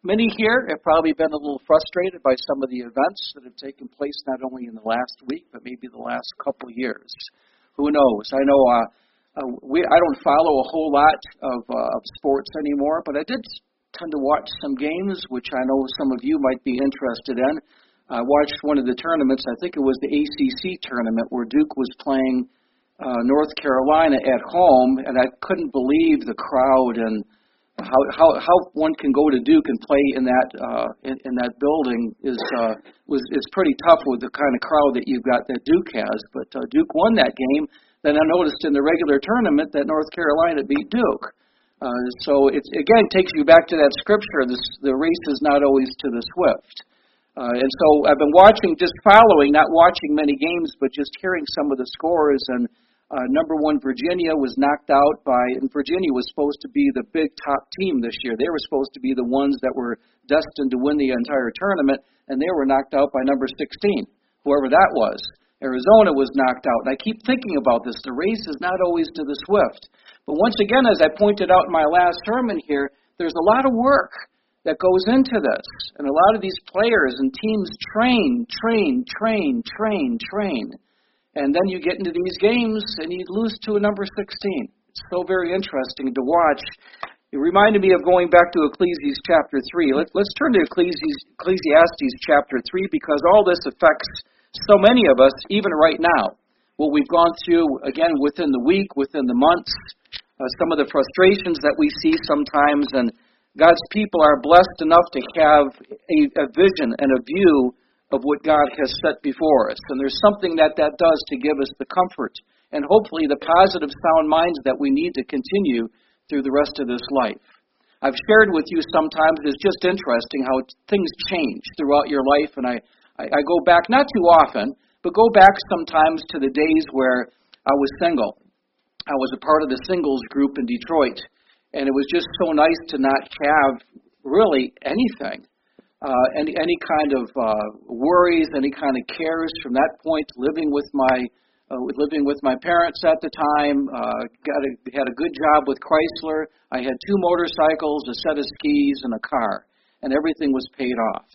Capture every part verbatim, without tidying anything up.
Many here have probably been a little frustrated by some of the events that have taken place not only in the last week, but maybe the last couple of years. Who knows? I know uh, uh, we I don't follow a whole lot of, uh, of sports anymore, but I did tend to watch some games, which I know some of you might be interested in. I watched one of the tournaments, I think it was the A C C tournament, where Duke was playing uh, North Carolina at home, and I couldn't believe the crowd and how how how one can go to Duke and play in that uh, in, in that building is uh, was is pretty tough with the kind of crowd that you've got that Duke has. But uh, Duke won that game. Then I noticed in the regular tournament that North Carolina beat Duke. Uh, so it again takes you back to that scripture. This, the race is not always to the swift. Uh, and so I've been watching, just following, not watching many games, but just hearing some of the scores. And uh, number one, Virginia was knocked out by, and Virginia was supposed to be the big top team this year. They were supposed to be the ones that were destined to win the entire tournament, and they were knocked out by number sixteen, whoever that was. Arizona was knocked out. And I keep thinking about this. The race is not always to the swift. But once again, as I pointed out in my last sermon here, there's a lot of work that goes into this. And a lot of these players and teams train, train, train, train, train. And then you get into these games and you lose to a number sixteen. It's so very interesting to watch. It reminded me of going back to Ecclesiastes chapter three. Let, let's turn to Ecclesiastes, Ecclesiastes chapter three, because all this affects so many of us, even right now. What we've gone through, again, within the week, within the months, uh, some of the frustrations that we see sometimes, and God's people are blessed enough to have a, a vision and a view of what God has set before us. And there's something that that does to give us the comfort and hopefully the positive, sound minds that we need to continue through the rest of this life. I've shared with you sometimes, it's just interesting how things change throughout your life. And I, I, I go back, not too often, but go back sometimes to the days where I was single. I was a part of the singles group in Detroit. And it was just so nice to not have really anything, uh, any any kind of uh, worries, any kind of cares from that point. Living with my uh, living with my parents at the time, uh, got a, had a good job with Chrysler. I had two motorcycles, a set of skis, and a car, and everything was paid off.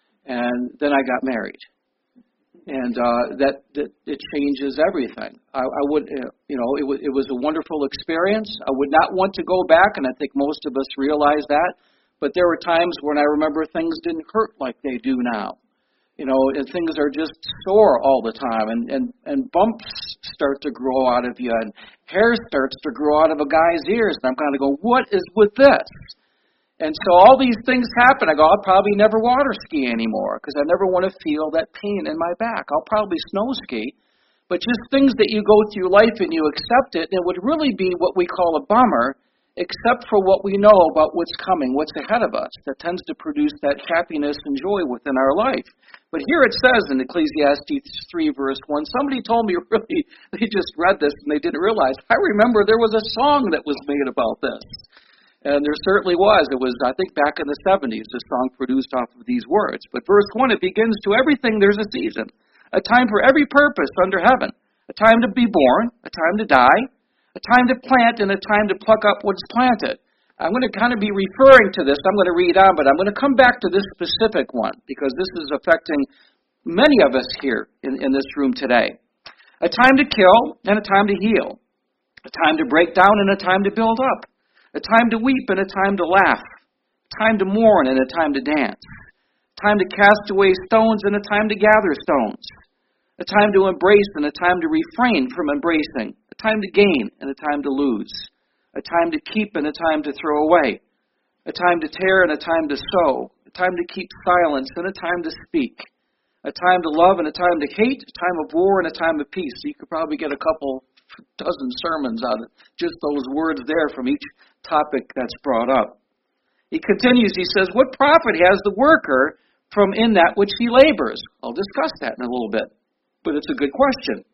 And then I got married. And uh, that, that it changes everything. I, I would, uh, you know, it was it was a wonderful experience. I would not want to go back, and I think most of us realize that. But there were times when I remember things didn't hurt like they do now. You know, and things are just sore all the time, and and and bumps start to grow out of you, and hair starts to grow out of a guy's ears, and I'm kind of going, what is with this? And so all these things happen. I go, I'll probably never water ski anymore because I never want to feel that pain in my back. I'll probably snow ski. But just things that you go through life and you accept it, and it would really be what we call a bummer, except for what we know about what's coming, what's ahead of us, that tends to produce that happiness and joy within our life. But here it says in Ecclesiastes three, verse one, somebody told me really, they just read this and they didn't realize, I remember there was a song that was made about this. And there certainly was. It was, I think, back in the seventies, the song produced off of these words. But verse one, it begins, to everything there's a season, a time for every purpose under heaven, a time to be born, a time to die, a time to plant, and a time to pluck up what's planted. I'm going to kind of be referring to this. I'm going to read on, but I'm going to come back to this specific one because this is affecting many of us here in, in this room today. A time to kill and a time to heal, a time to break down and a time to build up, a time to weep and a time to laugh, a time to mourn and a time to dance, a time to cast away stones and a time to gather stones, a time to embrace and a time to refrain from embracing, a time to gain and a time to lose, a time to keep and a time to throw away, a time to tear and a time to sow, a time to keep silence and a time to speak, a time to love and a time to hate, a time of war and a time of peace. So you could probably get a couple dozen sermons out of just those words there from each topic that's brought up. He continues, he says, what profit has the worker from in that which he labors? I'll discuss that in a little bit, but it's a good question.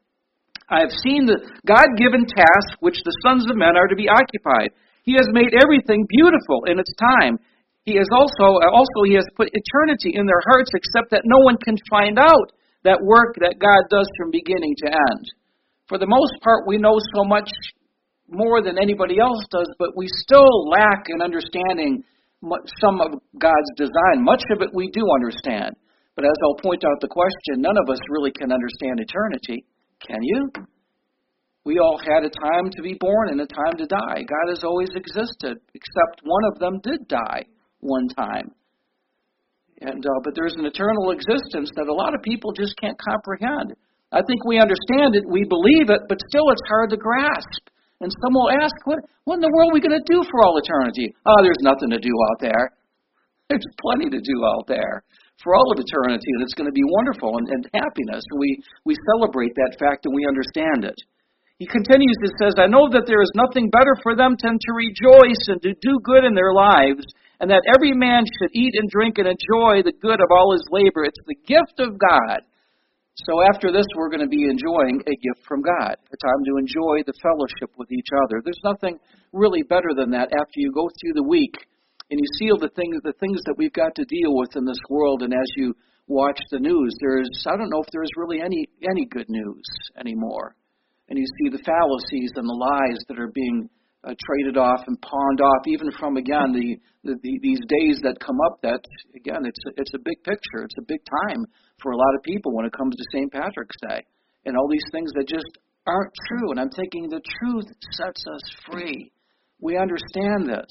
I have seen the God-given task which the sons of men are to be occupied. He has made everything beautiful in its time. He has also, also he has put eternity in their hearts, except that no one can find out that work that God does from beginning to end. For the most part, we know so much more than anybody else does, but we still lack an understanding some of God's design. Much of it we do understand. But as I'll point out the question, none of us really can understand eternity. Can you? We all had a time to be born and a time to die. God has always existed, except one of them did die one time. And uh, but there's an eternal existence that a lot of people just can't comprehend. I think we understand it, we believe it, but still it's hard to grasp. And some will ask, what, what in the world are we going to do for all eternity? Oh, there's nothing to do out there. There's plenty to do out there for all of eternity, and it's going to be wonderful and, and happiness. We, we celebrate that fact and we understand it. He continues, it says, I know that there is nothing better for them than to rejoice and to do good in their lives, and that every man should eat and drink and enjoy the good of all his labor. It's the gift of God. So after this, we're going to be enjoying a gift from God, a time to enjoy the fellowship with each other. There's nothing really better than that after you go through the week and you see the things, the things that we've got to deal with in this world, and as you watch the news, there's, I don't know if there's really any, any good news anymore. And you see the fallacies and the lies that are being uh, traded off and pawned off, even from, again, the, the, the these days that come up that, again, it's a, it's a big picture. It's a big time for a lot of people when it comes to Saint Patrick's Day. And all these things that just aren't true. And I'm thinking the truth sets us free. We understand this.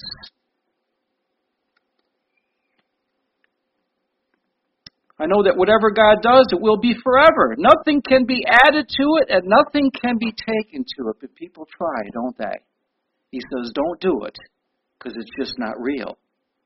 I know that whatever God does, it will be forever. Nothing can be added to it, and nothing can be taken to it. But people try, don't they? He says, don't do it, because it's just not real.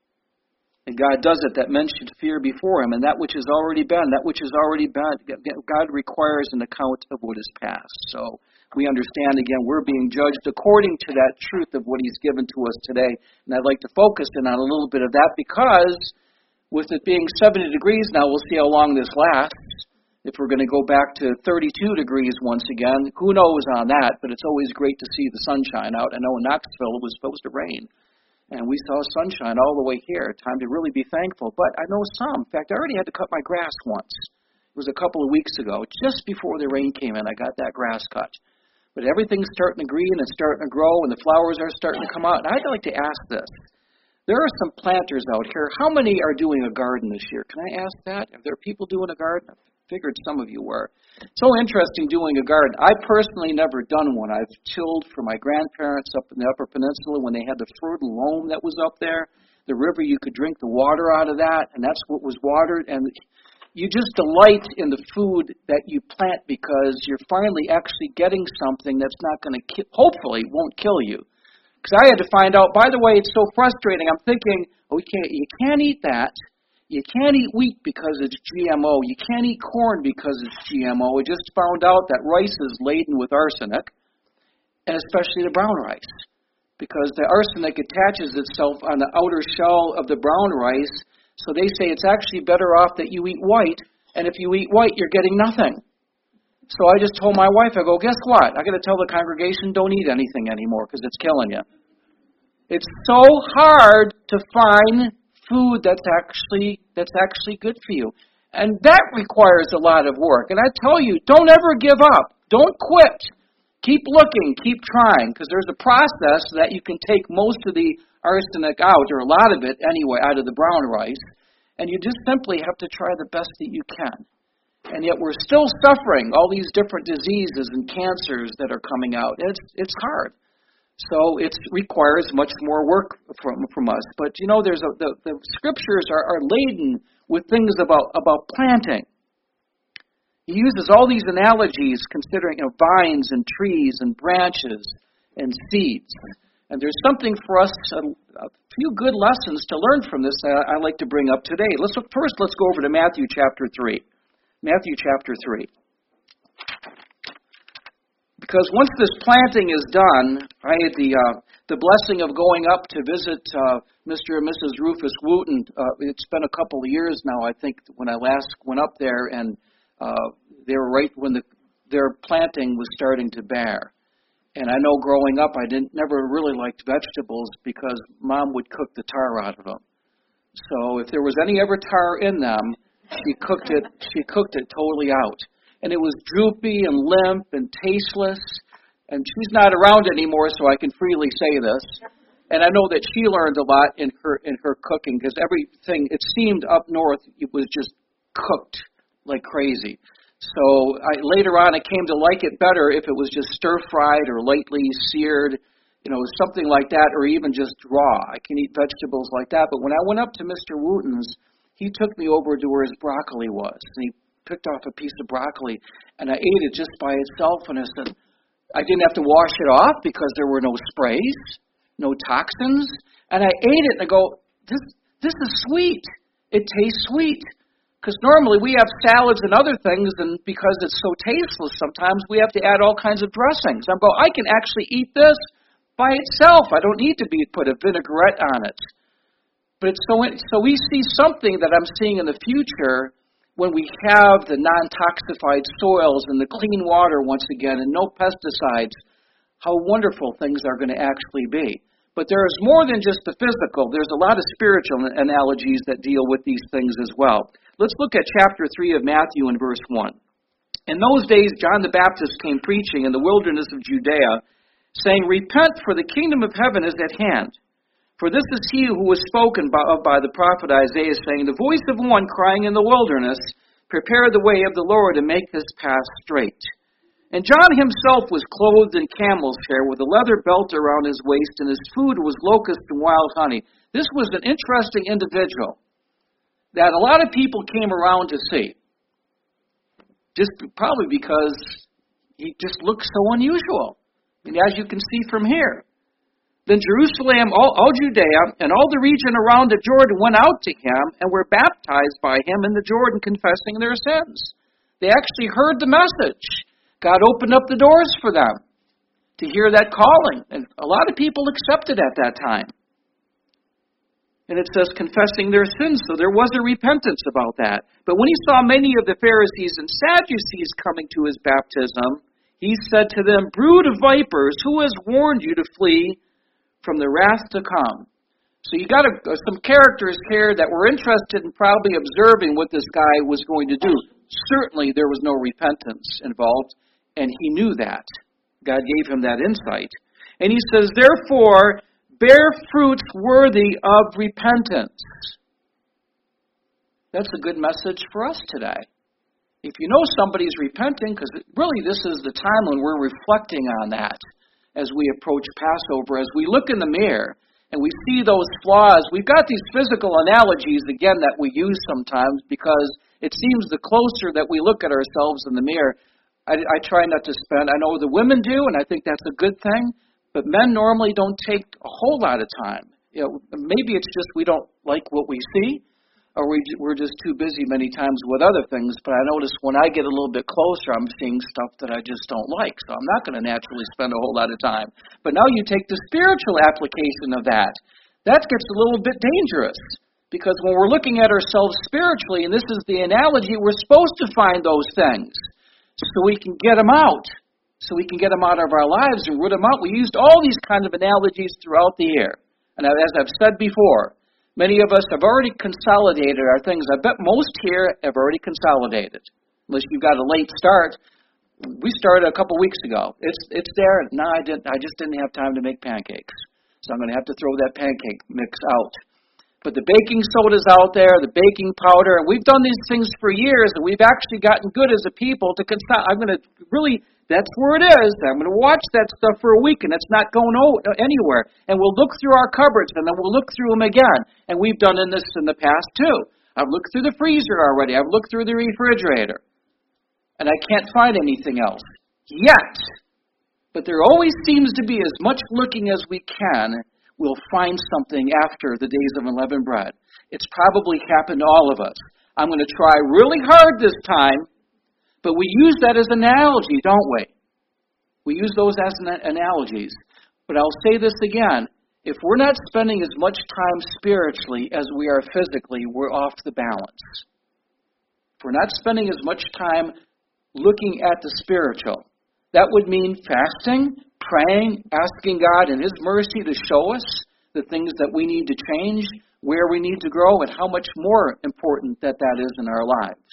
And God does it that men should fear before Him, and that which has already been, that which has already been, God requires an account of what is past. So we understand, again, we're being judged according to that truth of what He's given to us today. And I'd like to focus in on a little bit of that, because with it being seventy degrees now, we'll see how long this lasts. If we're going to go back to thirty-two degrees once again, who knows on that, but it's always great to see the sunshine out. I know in Knoxville it was supposed to rain, and we saw sunshine all the way here. Time to really be thankful. But I know some. In fact, I already had to cut my grass once. It was a couple of weeks ago. Just before the rain came in, I got that grass cut. But everything's starting to green and starting to grow, and the flowers are starting to come out. And I'd like to ask this. There are some planters out here. How many are doing a garden this year? Can I ask that? Are there people doing a garden? I figured some of you were. It's so interesting doing a garden. I personally never done one. I've tilled for my grandparents up in the Upper Peninsula when they had the fertile loam that was up there. The river, you could drink the water out of that, and that's what was watered. And you just delight in the food that you plant because you're finally actually getting something that's not going to, ki- hopefully, won't kill you. Because I had to find out, by the way, it's so frustrating. I'm thinking, oh, you can't, you can't eat that. You can't eat wheat because it's G M O. You can't eat corn because it's G M O. We just found out that rice is laden with arsenic, and especially the brown rice, because the arsenic attaches itself on the outer shell of the brown rice. So they say it's actually better off that you eat white, and if you eat white, you're getting nothing. So I just told my wife, I go, guess what? I got to tell the congregation, don't eat anything anymore because it's killing you. It's so hard to find food that's actually that's actually good for you. And that requires a lot of work. And I tell you, don't ever give up. Don't quit. Keep looking. Keep trying, because there's a process that you can take most of the arsenic out, or a lot of it anyway, out of the brown rice. And you just simply have to try the best that you can. And yet we're still suffering all these different diseases and cancers that are coming out. It's it's hard. So it requires much more work from from us. But, you know, there's a, the, the scriptures are, are laden with things about, about planting. He uses all these analogies considering, you know, vines and trees and branches and seeds. And there's something for us, a, a few good lessons to learn from this that I, I like to bring up today. Let's look, first, let's go over to Matthew chapter three. Matthew chapter three. Because once this planting is done, I had the uh, the blessing of going up to visit uh, Mister and Missus Rufus Wooten. Uh, it's been a couple of years now, I think, when I last went up there, and uh, they were right when the their planting was starting to bear. And I know growing up, I didn't never really liked vegetables because Mom would cook the tar out of them. So if there was any ever tar in them, She cooked it. She cooked it totally out, and it was droopy and limp and tasteless. And she's not around anymore, so I can freely say this. And I know that she learned a lot in her in her cooking because everything, it seemed up north, it was just cooked like crazy. So I, later on, I came to like it better if it was just stir-fried or lightly seared, you know, something like that, or even just raw. I can eat vegetables like that. But when I went up to Mister Wooten's, he took me over to where his broccoli was, and he picked off a piece of broccoli, and I ate it just by itself, and I said, I didn't have to wash it off because there were no sprays, no toxins, and I ate it, and I go, this this is sweet. It tastes sweet. Because normally we have salads and other things, and because it's so tasteless sometimes, we have to add all kinds of dressings. I'm going, I can actually eat this by itself. I don't need to be put a vinaigrette on it. But it's so, so we see something that I'm seeing in the future when we have the non-toxified soils and the clean water once again and no pesticides, how wonderful things are going to actually be. But there is more than just the physical. There's a lot of spiritual analogies that deal with these things as well. Let's look at chapter three of Matthew and verse one. In those days, John the Baptist came preaching in the wilderness of Judea, saying, Repent, for the kingdom of heaven is at hand. For this is he who was spoken of by the prophet Isaiah, saying, The voice of one crying in the wilderness, Prepare the way of the Lord, and make his path straight. And John himself was clothed in camel's hair, with a leather belt around his waist, and his food was locust and wild honey. This was an interesting individual that a lot of people came around to see, just probably because he just looked so unusual. And as you can see from here, then Jerusalem, all, all Judea, and all the region around the Jordan went out to him and were baptized by him in the Jordan, confessing their sins. They actually heard the message. God opened up the doors for them to hear that calling. And a lot of people accepted at that time. And it says confessing their sins, so there was a repentance about that. But when he saw many of the Pharisees and Sadducees coming to his baptism, he said to them, Brood of vipers, who has warned you to flee from the wrath to come? So you got a, some characters here that were interested in probably observing what this guy was going to do. Certainly there was no repentance involved, and he knew that. God gave him that insight. And he says, Therefore, bear fruits worthy of repentance. That's a good message for us today. If you know somebody's repenting, because really this is the time when we're reflecting on that as we approach Passover, as we look in the mirror and we see those flaws. We've got these physical analogies, again, that we use sometimes because it seems the closer that we look at ourselves in the mirror, I, I try not to spend, I know the women do, and I think that's a good thing, but men normally don't take a whole lot of time. You know, maybe it's just we don't like what we see, or we, we're just too busy many times with other things. But I notice when I get a little bit closer, I'm seeing stuff that I just don't like. So I'm not going to naturally spend a whole lot of time. But now you take the spiritual application of that. That gets a little bit dangerous. Because when we're looking at ourselves spiritually, and this is the analogy, we're supposed to find those things so we can get them out. So we can get them out of our lives and root them out. We used all these kind of analogies throughout the year. And as I've said before, many of us have already consolidated our things. I bet most here have already consolidated. Unless you've got a late start. We started a couple weeks ago. It's it's there. No, I didn't. I just didn't have time to make pancakes. So I'm going to have to throw that pancake mix out. But the baking soda's out there, the baking powder, and we've done these things for years, and we've actually gotten good as a people to consolidate. I'm going to really... That's where it is. I'm going to watch that stuff for a week, and it's not going anywhere. And we'll look through our cupboards, and then we'll look through them again. And we've done this in the past, too. I've looked through the freezer already. I've looked through the refrigerator. And I can't find anything else yet. But there always seems to be, as much looking as we can, we'll find something after the days of unleavened bread. It's probably happened to all of us. I'm going to try really hard this time. But we use that as an analogy, don't we? We use those as an analogies. But I'll say this again. If we're not spending as much time spiritually as we are physically, we're off the balance. If we're not spending as much time looking at the spiritual, that would mean fasting, praying, asking God in His mercy to show us the things that we need to change, where we need to grow, and how much more important that that is in our lives.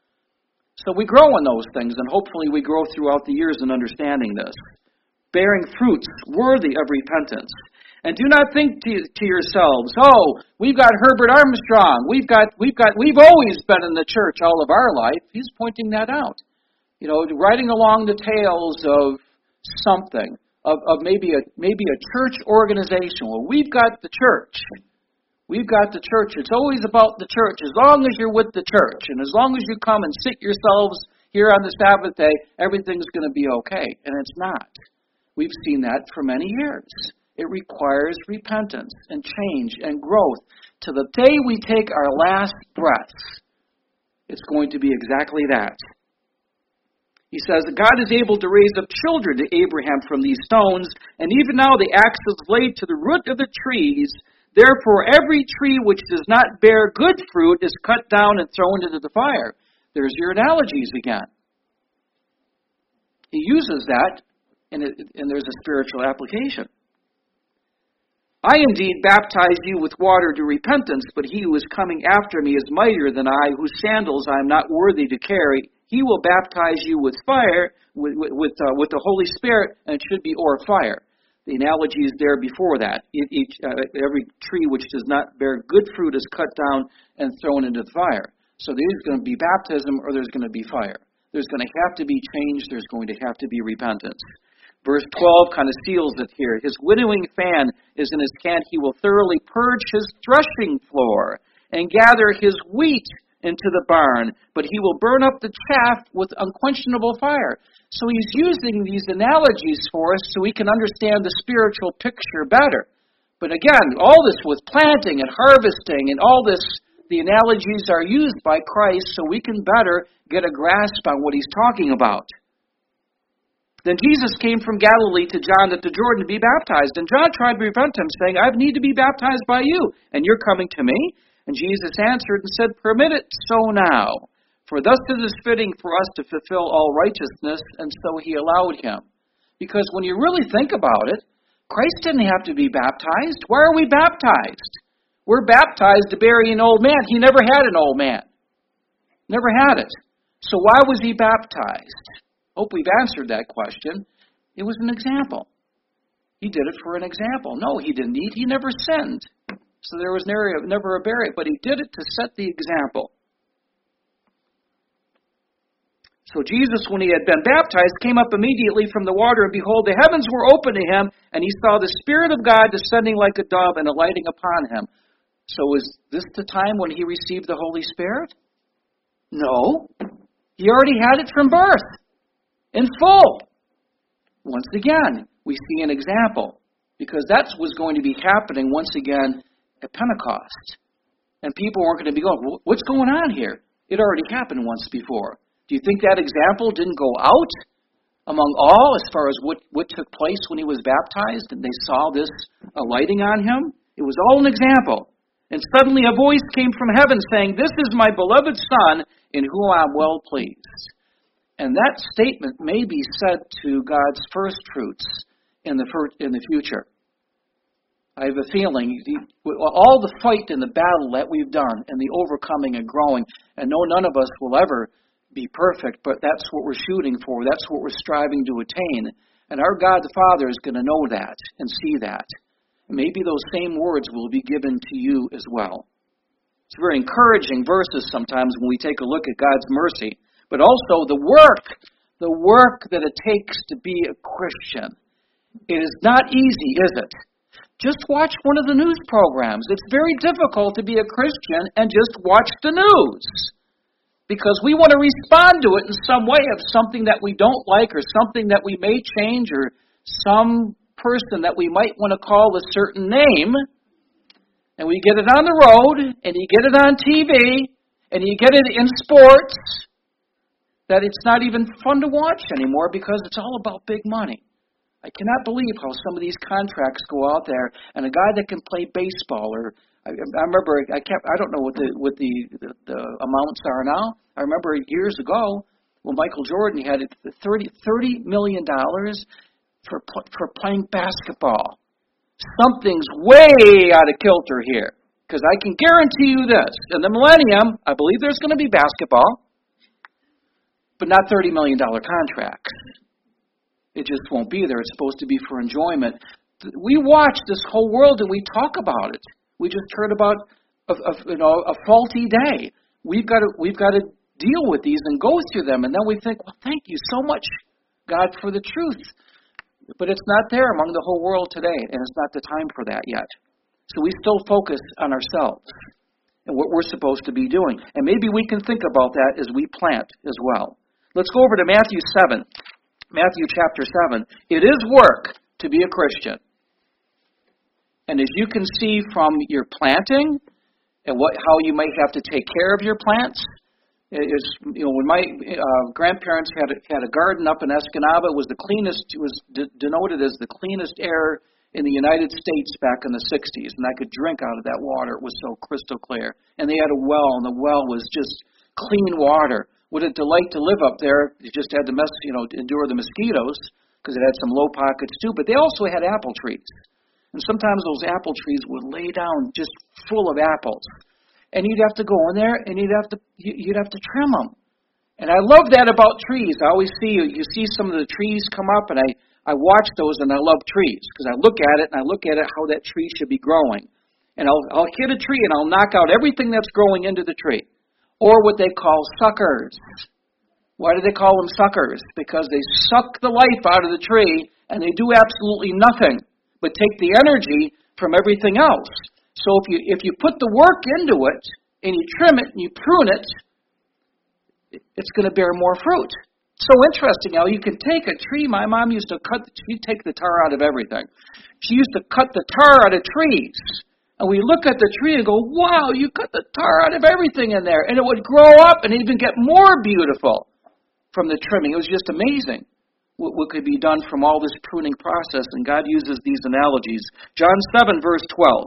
So we grow in those things, and hopefully we grow throughout the years in understanding this. Bearing fruits worthy of repentance. And do not think to, to yourselves, oh, we've got Herbert Armstrong. We've got, we've got, we've always been in the church all of our life. He's pointing that out. You know, riding along the tails of something, of, of maybe a maybe a church organization. Well, we've got the church. We've got the church. It's always about the church. As long as you're with the church, and as long as you come and sit yourselves here on the Sabbath day, everything's going to be okay. And it's not. We've seen that for many years. It requires repentance and change and growth. To the day we take our last breaths, it's going to be exactly that. He says, God is able to raise up children to Abraham from these stones, and even now the axe is laid to the root of the trees. Therefore, every tree which does not bear good fruit is cut down and thrown into the fire. There's your analogies again. He uses that, and, it, and there's a spiritual application. I indeed baptize you with water to repentance, but he who is coming after me is mightier than I, whose sandals I am not worthy to carry. He will baptize you with fire, with with, uh, with the Holy Spirit, and it should be or fire. The analogy is there before that. Each, uh, every tree which does not bear good fruit is cut down and thrown into the fire. So there's going to be baptism or there's going to be fire. There's going to have to be change. There's going to have to be repentance. Verse twelve kind of seals it here. His winnowing fan is in his hand. He will thoroughly purge his threshing floor and gather his wheat into the barn, but he will burn up the chaff with unquenchable fire. So he's using these analogies for us so we can understand the spiritual picture better. But again, all this with planting and harvesting and all this, the analogies are used by Christ so we can better get a grasp on what he's talking about. Then Jesus came from Galilee to John at the Jordan to be baptized. And John tried to prevent him, saying, I need to be baptized by you, and you're coming to me? And Jesus answered and said, Permit it so now, for thus it is fitting for us to fulfill all righteousness, and so he allowed him. Because when you really think about it, Christ didn't have to be baptized. Why are we baptized? We're baptized to bury an old man. He never had an old man. Never had it. So why was he baptized? Hope we've answered that question. It was an example. He did it for an example. No, he didn't eat. He never sinned. So there was never, never a burial, but he did it to set the example. So Jesus, when he had been baptized, came up immediately from the water, and behold, the heavens were opened to him, and he saw the Spirit of God descending like a dove and alighting upon him. So is this the time when he received the Holy Spirit? No. He already had it from birth, in full. Once again, we see an example, because that's what's going to be happening once again at Pentecost. And people weren't going to be going, what's going on here? It already happened once before. Do you think that example didn't go out among all as far as what, what took place when he was baptized and they saw this alighting on him? It was all an example. And suddenly a voice came from heaven saying, This is my beloved Son, in whom I am well pleased. And that statement may be said to God's first fruits in the in the future. I have a feeling, all the fight and the battle that we've done, and the overcoming and growing, and no, none of us will ever be perfect, but that's what we're shooting for. That's what we're striving to attain. And our God the Father is going to know that and see that. Maybe those same words will be given to you as well. It's very encouraging verses sometimes when we take a look at God's mercy, but also the work, the work that it takes to be a Christian. It is not easy, is it? Just watch one of the news programs. It's very difficult to be a Christian and just watch the news, because we want to respond to it in some way of something that we don't like or something that we may change or some person that we might want to call a certain name. And we get it on the road, and you get it on T V, and you get it in sports, that it's not even fun to watch anymore because it's all about big money. I cannot believe how some of these contracts go out there, and a guy that can play baseball, or I, I remember I kept I don't know what the what the, the the amounts are now. I remember years ago when Michael Jordan had thirty million dollars for for playing basketball. Something's way out of kilter here, because I can guarantee you this: in the millennium, I believe there's going to be basketball, but not thirty million dollar contracts. It just won't be there. It's supposed to be for enjoyment. we watch this whole world and we talk about it. We just heard about a, a, you know, a faulty day. We've got to we've got to deal with these and go through them, and then we think, well, thank you so much, God, for the truth. But it's not there among the whole world today, and it's not the time for that yet. So we still focus on ourselves and what we're supposed to be doing. And maybe we can think about that as we plant as well. Let's go over to Matthew seven. Matthew chapter seven. It is work to be a Christian. And as you can see from your planting and what how you might have to take care of your plants, is, you know, when my uh, grandparents had a, had a garden up in Escanaba, it was the cleanest, it was de- denoted as the cleanest air in the United States back in the sixties, and I could drink out of that water. It was so crystal clear. And they had a well, and the well was just clean water. What a delight to live up there. You just had to mess, you know, endure the mosquitoes because it had some low pockets too. But they also had apple trees, and sometimes those apple trees would lay down just full of apples. And you'd have to go in there, and you'd have to you'd have to trim them. And I love that about trees. I always see you you see some of the trees come up, and I, I watch those, and I love trees because I look at it, and I look at it how that tree should be growing. And I'll I'll hit a tree, and I'll knock out everything that's growing into the tree, or what they call suckers. Why do they call them suckers? Because they suck the life out of the tree, and they do absolutely nothing but take the energy from everything else. So if you if you put the work into it, and you trim it, and you prune it, it's going to bear more fruit. So interesting how you can take a tree. My mom used to cut, she'd take the tar out of everything. She used to cut the tar out of trees. And we look at the tree and go, wow, you cut the tar out of everything in there. And it would grow up and even get more beautiful from the trimming. It was just amazing what, what could be done from all this pruning process. And God uses these analogies. John seven, verse twelve.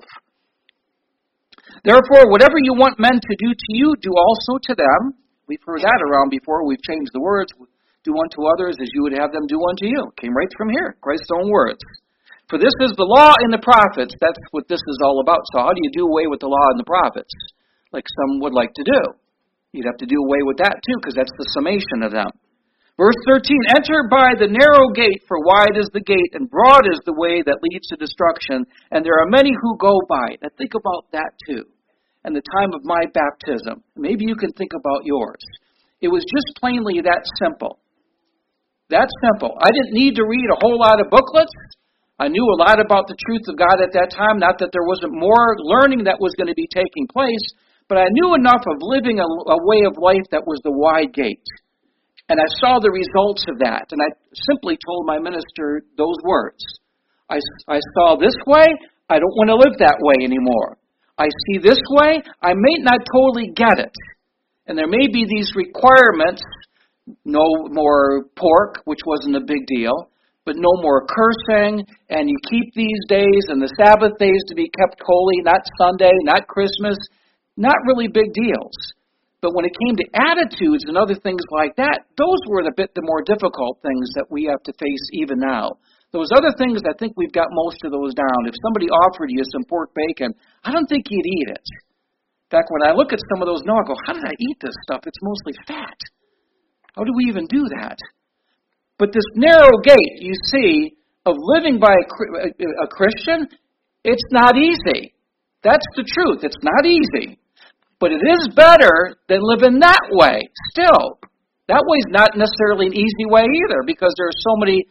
Therefore, whatever you want men to do to you, do also to them. We've heard that around before. We've changed the words. Do unto others as you would have them do unto you. Came right from here, Christ's own words. For this is the law and the prophets. That's what this is all about. So how do you do away with the law and the prophets? Like some would like to do. You'd have to do away with that too, because that's the summation of them. Verse thirteen, enter by the narrow gate, for wide is the gate, and broad is the way that leads to destruction, and there are many who go by it. Now think about that too. And the time of my baptism. Maybe you can think about yours. It was just plainly that simple. That simple. I didn't need to read a whole lot of booklets. I knew a lot about the truth of God at that time. Not that there wasn't more learning that was going to be taking place, but I knew enough of living a, a way of life that was the wide gate. And I saw the results of that. And I simply told my minister those words. I, I saw this way. I don't want to live that way anymore. I see this way. I may not totally get it. And there may be these requirements. No more pork, which wasn't a big deal. But no more cursing. And you keep these days and the Sabbath days to be kept holy. Not Sunday, not Christmas. Not really big deals. But when it came to attitudes and other things like that, those were a bit the more difficult things that we have to face even now. Those other things, I think we've got most of those down. If somebody offered you some pork bacon, I don't think you'd eat it. In fact, when I look at some of those now, I go, how did I eat this stuff? It's mostly fat. How do we even do that? But this narrow gate, you see, of living by a, a Christian, it's not easy. That's the truth. It's not easy. But it is better than living that way still. That way's not necessarily an easy way either, because there are so many,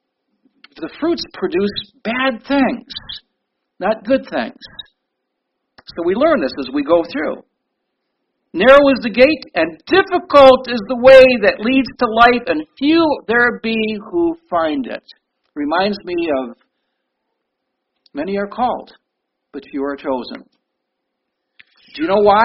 the fruits produce bad things, not good things. So we learn this as we go through. Narrow is the gate, and difficult is the way that leads to life, and few there be who find it. Reminds me of, many are called, but few are chosen. Do you know why?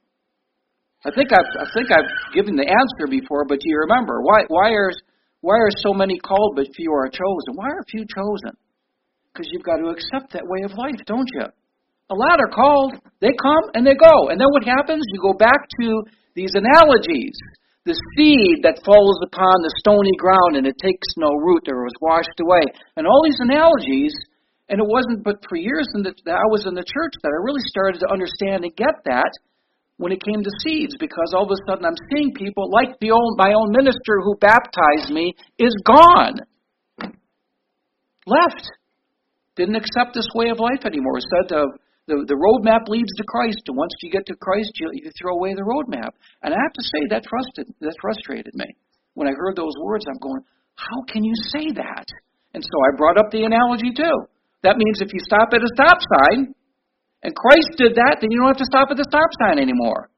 I think I've I think I've given the answer before, but do you remember why? Why are why are so many called but few are chosen? Why are few chosen? Because you've got to accept that way of life, don't you? A lot are called. They come and they go, and then what happens? You go back to these analogies. The seed that falls upon the stony ground and it takes no root or is washed away, and all these analogies. And it wasn't but for years in the, that I was in the church that I really started to understand and get that when it came to seeds, because all of a sudden I'm seeing people like the old my own minister who baptized me is gone. Left. didn't accept this way of life anymore. Said uh, the, the roadmap leads to Christ, and once you get to Christ, you, you throw away the roadmap. And I have to say, that, trusted, that frustrated me. When I heard those words, I'm going, how can you say that? And so I brought up the analogy too. That means if you stop at a stop sign, and Christ did that, then you don't have to stop at the stop sign anymore.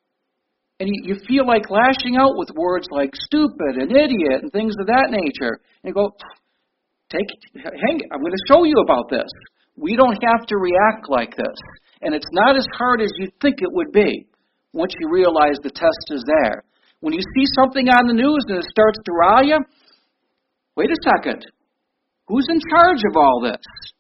And you, you feel like lashing out with words like stupid and idiot and things of that nature. And you go, take, hang, I'm going to show you about this. We don't have to react like this. And it's not as hard as you think it would be once you realize the test is there. When you see something on the news and it starts to rile you, wait a second. Who's in charge of all this?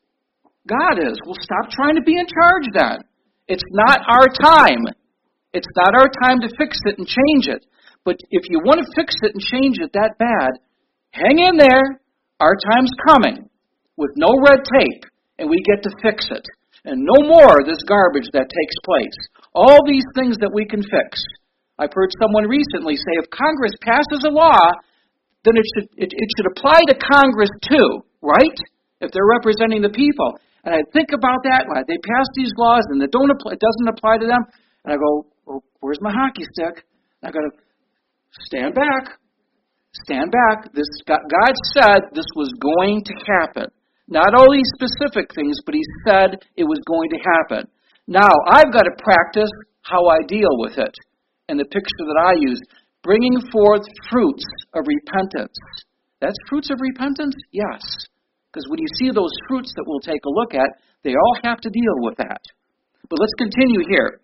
God is. Well, stop trying to be in charge then. It's not our time. It's not our time to fix it and change it. But if you want to fix it and change it that bad, hang in there. Our time's coming with no red tape, and we get to fix it. And no more of this garbage that takes place. All these things that we can fix. I've heard someone recently say if Congress passes a law, then it should it, it should apply to Congress too, right? If they're representing the people. And I think about that. They pass these laws and they don't apply, it doesn't apply to them. And I go, well, where's my hockey stick? And I got to stand back. Stand back. This God said this was going to happen. Not all these specific things, but He said it was going to happen. Now, I've got to practice how I deal with it. And the picture that I use, bringing forth fruits of repentance. That's fruits of repentance? Yes. Because when you see those fruits that we'll take a look at, they all have to deal with that. But let's continue here.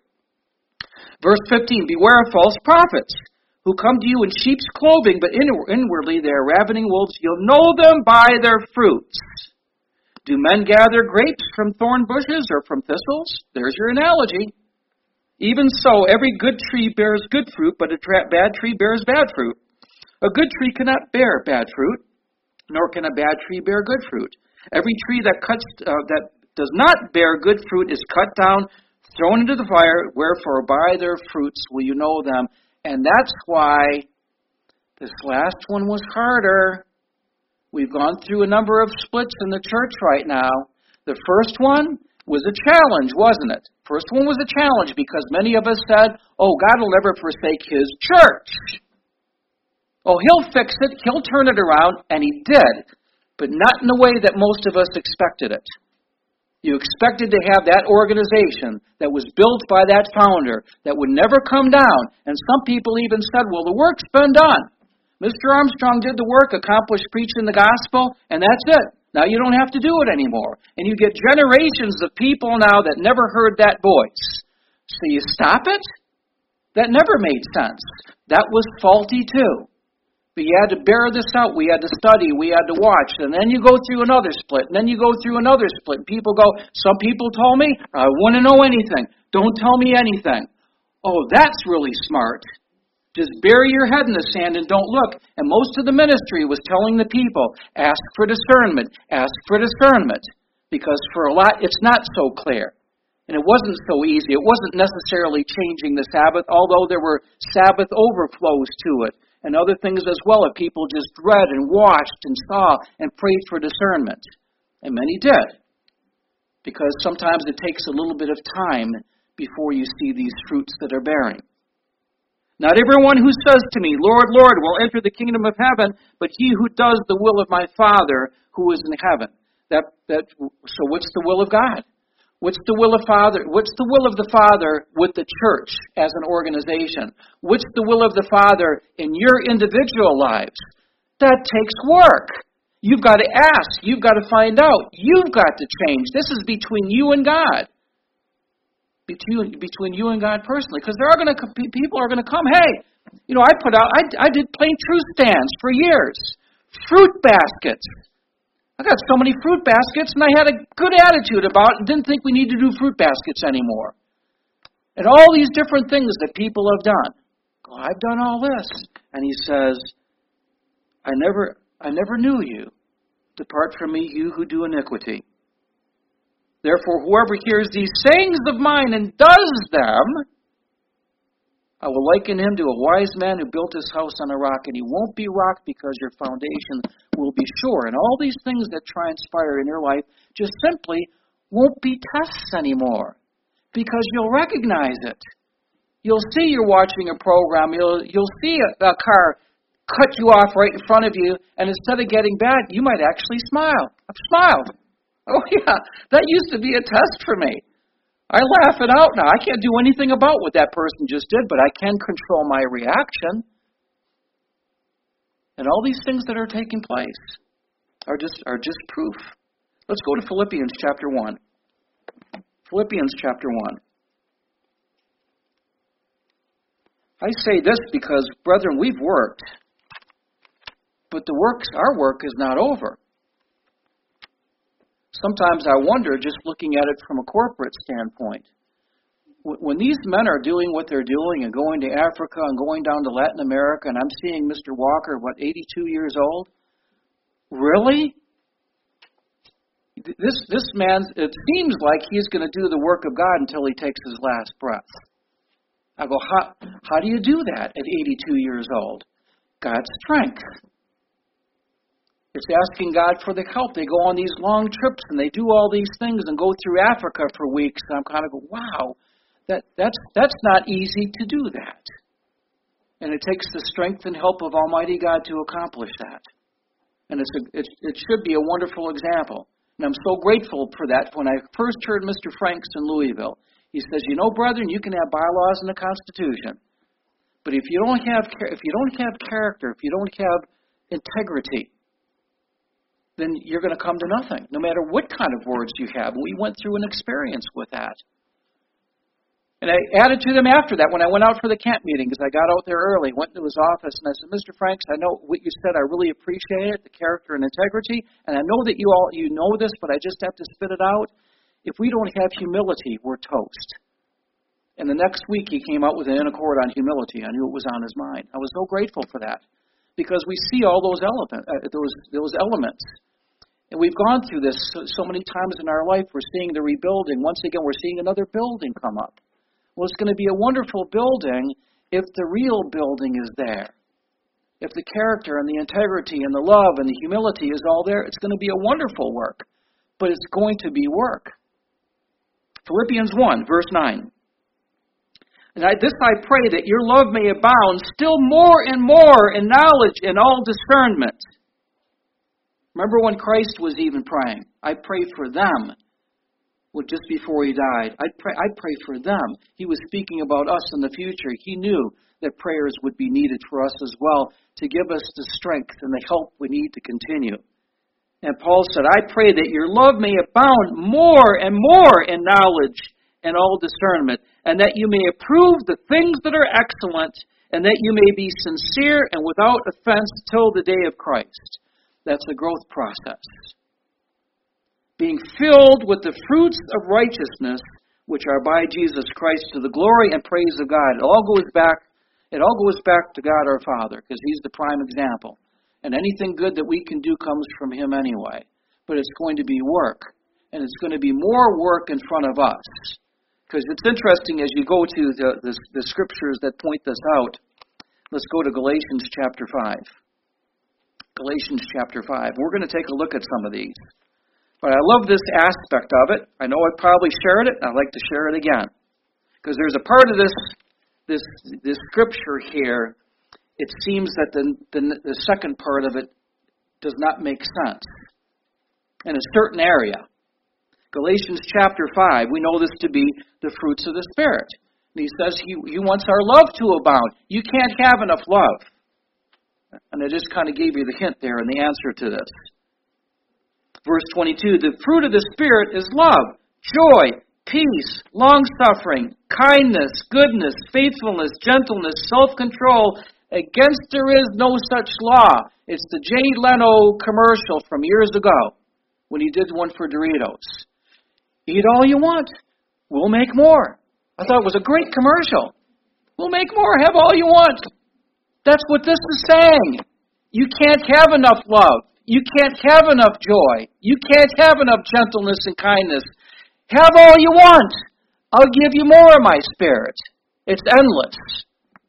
Verse fifteen, beware of false prophets, who come to you in sheep's clothing, but inwardly they are ravening wolves. You'll know them by their fruits. Do men gather grapes from thorn bushes or from thistles? There's your analogy. Even so, every good tree bears good fruit, but a tra- bad tree bears bad fruit. A good tree cannot bear bad fruit, nor can a bad tree bear good fruit. Every tree that cuts uh, that does not bear good fruit is cut down, thrown into the fire. Wherefore, by their fruits will you know them. And that's why this last one was harder. We've gone through a number of splits in the church right now. The first one was a challenge, wasn't it? First one was a challenge because many of us said, oh, God will never forsake His church. Oh, He'll fix it, He'll turn it around, and He did, but not in the way that most of us expected it. You expected to have that organization that was built by that founder that would never come down, and some people even said, well, the work's been done. Mister Armstrong did the work, accomplished preaching the gospel, and that's it. Now you don't have to do it anymore. And you get generations of people now that never heard that voice. So you stop it? That never made sense. That was faulty too. But you had to bear this out. We had to study. We had to watch. And then you go through another split. And then you go through another split. And people go, some people told me, I want to know anything. Don't tell me anything. Oh, that's really smart. Just bury your head in the sand and don't look. And most of the ministry was telling the people, ask for discernment, ask for discernment. Because for a lot, it's not so clear. And it wasn't so easy. It wasn't necessarily changing the Sabbath, although there were Sabbath overflows to it. And other things as well, if people just read and watched and saw and prayed for discernment. And many did. Because sometimes it takes a little bit of time before you see these fruits that are bearing. Not everyone who says to me, Lord, Lord, will enter the kingdom of heaven, but he who does the will of my Father who is in heaven. That that so what's the will of God? What's the will of Father? What's the will of the Father with the church as an organization? What's the will of the Father in your individual lives? That takes work. You've got to ask. You've got to find out. You've got to change. This is between you and God. Between, between you and God personally, because there are going to people are going to come. Hey, you know, I put out, I, I did plain truth stands for years, fruit baskets. I got so many fruit baskets, and I had a good attitude about it, and didn't think we need to do fruit baskets anymore. And all these different things that people have done. Well, I've done all this, and He says, I never, I never knew you. Depart from me, you who do iniquity. Therefore, whoever hears these sayings of mine and does them, I will liken him to a wise man who built his house on a rock, and he won't be rocked because your foundation will be sure. And all these things that transpire in your life just simply won't be tests anymore because you'll recognize it. You'll see you're watching a program. You'll you'll see a, a car cut you off right in front of you, and instead of getting bad, you might actually smile. I've smiled. Oh, yeah, that used to be a test for me. I laugh it out now. I can't do anything about what that person just did, but I can control my reaction. And all these things that are taking place are just are just proof. Let's go to Philippians chapter one. Philippians chapter one. I say this because, brethren, we've worked, but the works, our work is not over. Sometimes I wonder, just looking at it from a corporate standpoint, when these men are doing what they're doing and going to Africa and going down to Latin America, and I'm seeing Mister Walker, what, eighty-two years old? Really? This this man, it seems like he's going to do the work of God until he takes his last breath. I go, how, how do you do that at eighty-two years old? God's strength. It's asking God for the help. They go on these long trips and they do all these things and go through Africa for weeks. And I'm kind of go, wow, that that's that's not easy to do that. And it takes the strength and help of Almighty God to accomplish that. And it's a, it, it should be a wonderful example. And I'm so grateful for that. When I first heard Mister Franks in Louisville, he says, you know, brethren, you can have bylaws in the Constitution, but if you don't have if you don't have character, if you don't have integrity, then you're going to come to nothing, no matter what kind of words you have. We went through an experience with that. And I added to them after that when I went out for the camp meeting, because I got out there early, went to his office, and I said, Mister Franks, I know what you said. I really appreciate it, the character and integrity, and I know that you all you know this, but I just have to spit it out. If we don't have humility, we're toast. And the next week he came out with an accord on humility. I knew it was on his mind. I was so grateful for that, because we see all those element, uh, those those elements. And we've gone through this so, so many times in our life. We're seeing the rebuilding. Once again, we're seeing another building come up. Well, it's going to be a wonderful building if the real building is there. If the character and the integrity and the love and the humility is all there, it's going to be a wonderful work. But it's going to be work. Philippians one, verse nine. And I, this I pray, that your love may abound still more and more in knowledge and all discernment. Remember when Christ was even praying? I pray for them. Well, just before he died, I pray, I pray for them. He was speaking about us in the future. He knew that prayers would be needed for us as well to give us the strength and the help we need to continue. And Paul said, I pray that your love may abound more and more in knowledge and all discernment, and that you may approve the things that are excellent, and that you may be sincere and without offense till the day of Christ. That's a growth process. Being filled with the fruits of righteousness, which are by Jesus Christ, to the glory and praise of God. It all goes back, it all goes back to God our Father, because He's the prime example. And anything good that we can do comes from Him anyway. But it's going to be work. And it's going to be more work in front of us. Because it's interesting as you go to the, the, the scriptures that point this out. Let's go to Galatians chapter five. Galatians chapter five. We're going to take a look at some of these. But I love this aspect of it. I know I probably shared it, and I'd like to share it again. Because there's a part of this this this scripture here, it seems that the, the, the second part of it does not make sense in a certain area. Galatians chapter five, we know this to be the fruits of the Spirit. And he says he, he wants our love to abound. You can't have enough love. And I just kind of gave you the hint there and the answer to this. Verse twenty-two, the fruit of the Spirit is love, joy, peace, long-suffering, kindness, goodness, faithfulness, gentleness, self-control. Against there is no such law. It's the Jay Leno commercial from years ago when he did one for Doritos. Eat all you want. We'll make more. I thought it was a great commercial. We'll make more. Have all you want. That's what this is saying. You can't have enough love. You can't have enough joy. You can't have enough gentleness and kindness. Have all you want. I'll give you more of my Spirit. It's endless.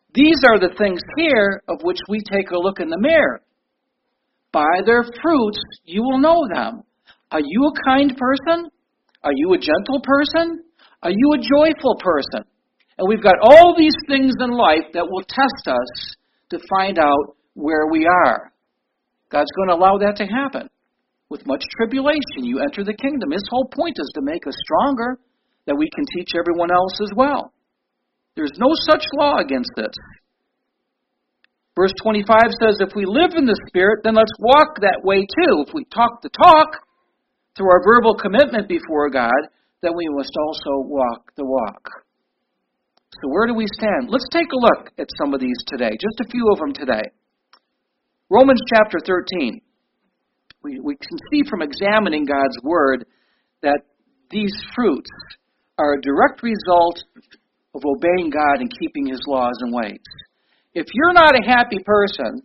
These are the things here of which we take a look in the mirror. By their fruits you will know them. Are you a kind person? Are you a gentle person? Are you a joyful person? And we've got all these things in life that will test us to find out where we are. God's going to allow that to happen. With much tribulation, you enter the kingdom. His whole point is to make us stronger, that we can teach everyone else as well. There's no such law against this. Verse twenty-five says, if we live in the Spirit, then let's walk that way too. If we talk the talk through our verbal commitment before God, then we must also walk the walk. So where do we stand? Let's take a look at some of these today, just a few of them today. Romans chapter thirteen. We, we can see from examining God's Word that these fruits are a direct result of obeying God and keeping His laws and ways. If you're not a happy person,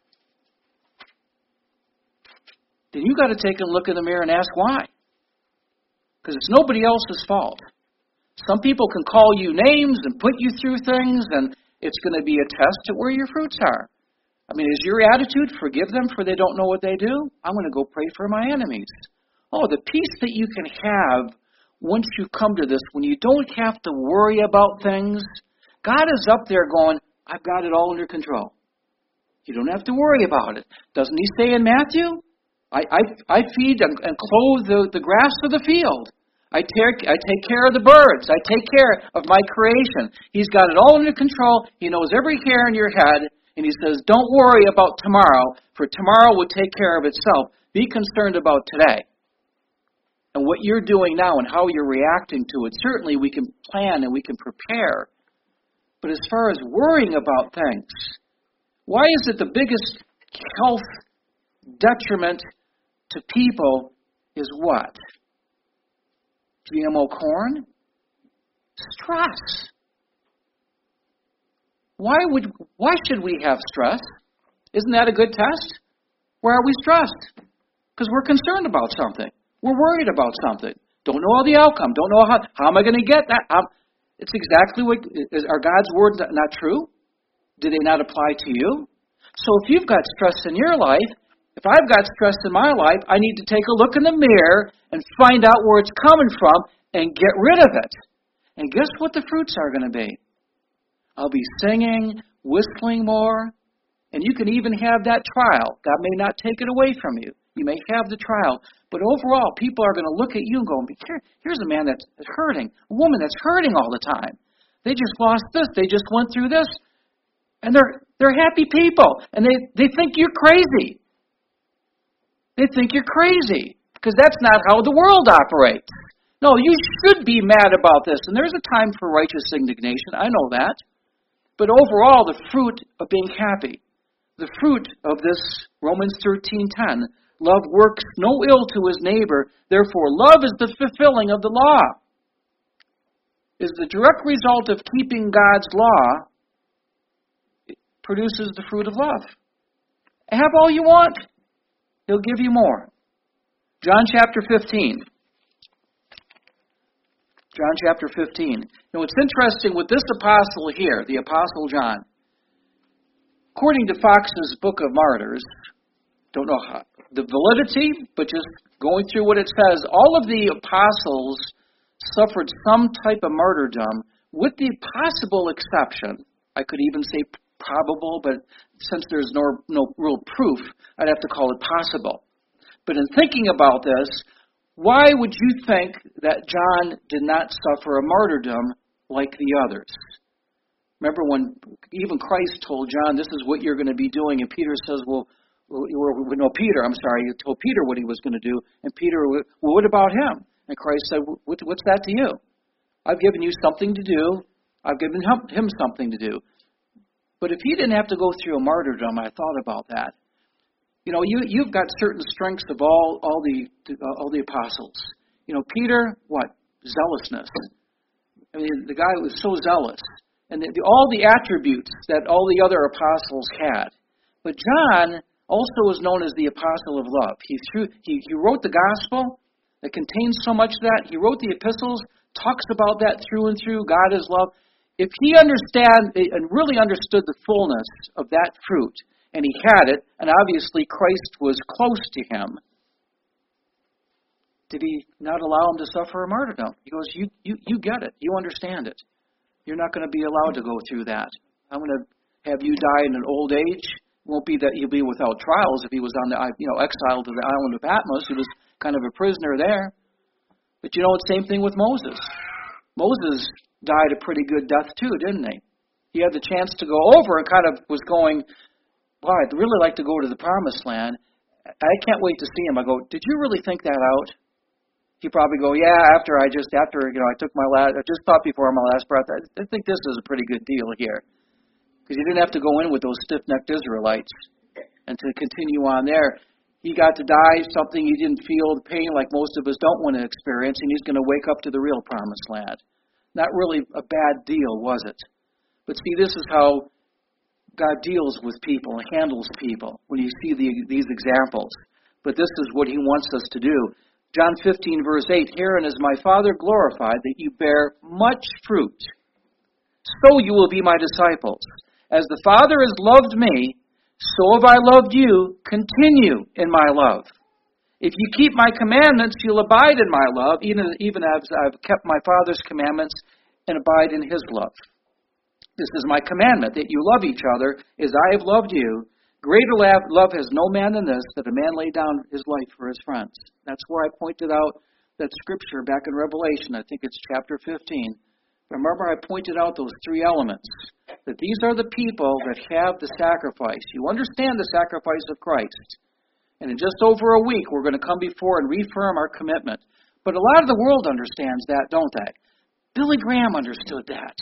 then you've got to take a look in the mirror and ask why. Because it's nobody else's fault. Some people can call you names and put you through things, and it's going to be a test to where your fruits are. I mean, is your attitude, forgive them for they don't know what they do? I'm going to go pray for my enemies. Oh, the peace that you can have once you come to this, when you don't have to worry about things. God is up there going, I've got it all under control. You don't have to worry about it. Doesn't He say in Matthew? I, I, I feed and, and clothe the, the grass of the field. I take, I take care of the birds. I take care of my creation. He's got it all under control. He knows every hair in your head. And He says, don't worry about tomorrow, for tomorrow will take care of itself. Be concerned about today. And what you're doing now and how you're reacting to it. Certainly we can plan and we can prepare. But as far as worrying about things, why is it the biggest health detriment to people is what? G M O corn? Stress. Why would? Why should we have stress? Isn't that a good test? Why are we stressed? Because we're concerned about something. We're worried about something. Don't know all the outcome. Don't know how. How am I going to get that? Um, it's exactly what. Are God's words not true? Do they not apply to you? So if you've got stress in your life, if I've got stress in my life, I need to take a look in the mirror and find out where it's coming from and get rid of it. And guess what the fruits are going to be? I'll be singing, whistling more, and you can even have that trial. God may not take it away from you. You may have the trial. But overall, people are going to look at you and go, Here, here's a man that's hurting, a woman that's hurting all the time. They just lost this. They just went through this. And they're they're happy people. And they, they think you're crazy. They think you're crazy. Because that's not how the world operates. No, you should be mad about this. And there's a time for righteous indignation. I know that. But overall, the fruit of being happy, the fruit of this Romans thirteen ten, love works no ill to his neighbor, therefore love is the fulfilling of the law, is the direct result of keeping God's law. It produces the fruit of love. Have all you want, He'll give you more. John chapter fifteen. John chapter fifteen. Now, it's interesting with this apostle here, the Apostle John. According to Fox's Book of Martyrs, don't know how, the validity, but just going through what it says, all of the apostles suffered some type of martyrdom, with the possible exception, I could even say probable, but since there's no, no real proof, I'd have to call it possible. But in thinking about this, why would you think that John did not suffer a martyrdom like the others? Remember when even Christ told John, this is what you're going to be doing, and Peter says, well, no, Peter, I'm sorry, he told Peter what he was going to do, and Peter, well, what about him? And Christ said, what's that to you? I've given you something to do. I've given him something to do. But if he didn't have to go through a martyrdom, I thought about that. You know, you, you've got certain strengths of all, all the all the apostles. You know, Peter, what? Zealousness. I mean, the guy was so zealous. And the, the, all the attributes that all the other apostles had. But John also is known as the apostle of love. He, threw, he, he wrote the gospel that contains so much of that. He wrote the epistles, talks about that through and through. God is love. if he understand and really understood the fullness of that fruit, and he had it, and obviously Christ was close to him, did he not allow him to suffer a martyrdom? He goes, you, you, you get it. You understand it. You're not going to be allowed to go through that. I'm going to have you die in an old age. It won't be that he'll be without trials if he was on the, you know, exiled to the island of Patmos. He was kind of a prisoner there. But you know, it's the same thing with Moses. Moses died a pretty good death too, didn't he? He had the chance to go over and kind of was going, well, I'd really like to go to the promised land. I can't wait to see him. I go, did you really think that out? He'd probably go, yeah, after I just, after, you know, I took my last, I just thought before my last breath, I, I think this is a pretty good deal here. Because he didn't have to go in with those stiff-necked Israelites and to continue on there. He got to die, something he didn't feel the pain like most of us don't want to experience, and he's going to wake up to the real promised land. Not really a bad deal, was it? But see, this is how God deals with people and handles people when you see the, these examples. But this is what he wants us to do. John fifteen, verse eight, herein is my Father glorified, that you bear much fruit. So you will be my disciples. As the Father has loved me, so have I loved you. Continue in my love. If you keep my commandments, you'll abide in my love, even, even as I've kept my Father's commandments and abide in his love. This is my commandment, that you love each other as I have loved you. Greater love has no man than this, that a man lay down his life for his friends. That's where I pointed out that scripture back in Revelation. I think it's chapter fifteen. Remember, I pointed out those three elements, that these are the people that have the sacrifice. You understand the sacrifice of Christ. And in just over a week, we're going to come before and reaffirm our commitment. But a lot of the world understands that, don't they? Billy Graham understood that.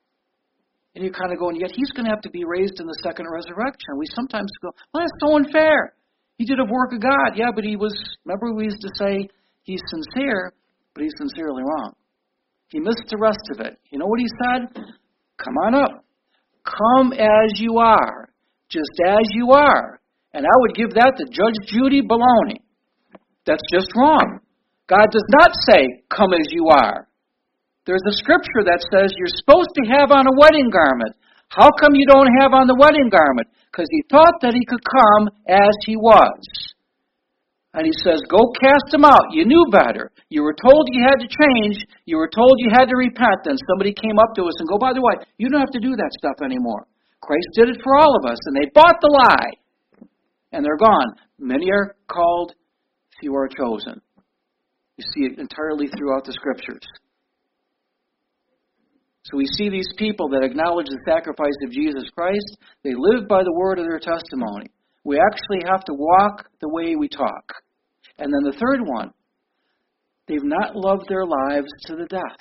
And you're kind of going, yet he's going to have to be raised in the second resurrection. We sometimes go, well, that's so unfair. He did a work of God. Yeah, but he was, remember we used to say, he's sincere, but he's sincerely wrong. He missed the rest of it. You know what he said? Come on up. Come as you are, just as you are. And I would give that to Judge Judy baloney. That's just wrong. God does not say, come as you are. There's a scripture that says you're supposed to have on a wedding garment. How come you don't have on the wedding garment? Because he thought that he could come as he was. And he says, go cast him out. You knew better. You were told you had to change. You were told you had to repent. Then somebody came up to us and go, by the way, you don't have to do that stuff anymore. Christ did it for all of us. And they bought the lie. And they're gone. Many are called, few are chosen. You see it entirely throughout the scriptures. So we see these people that acknowledge the sacrifice of Jesus Christ. They live by the word of their testimony. We actually have to walk the way we talk. And then the third one, they've not loved their lives to the death.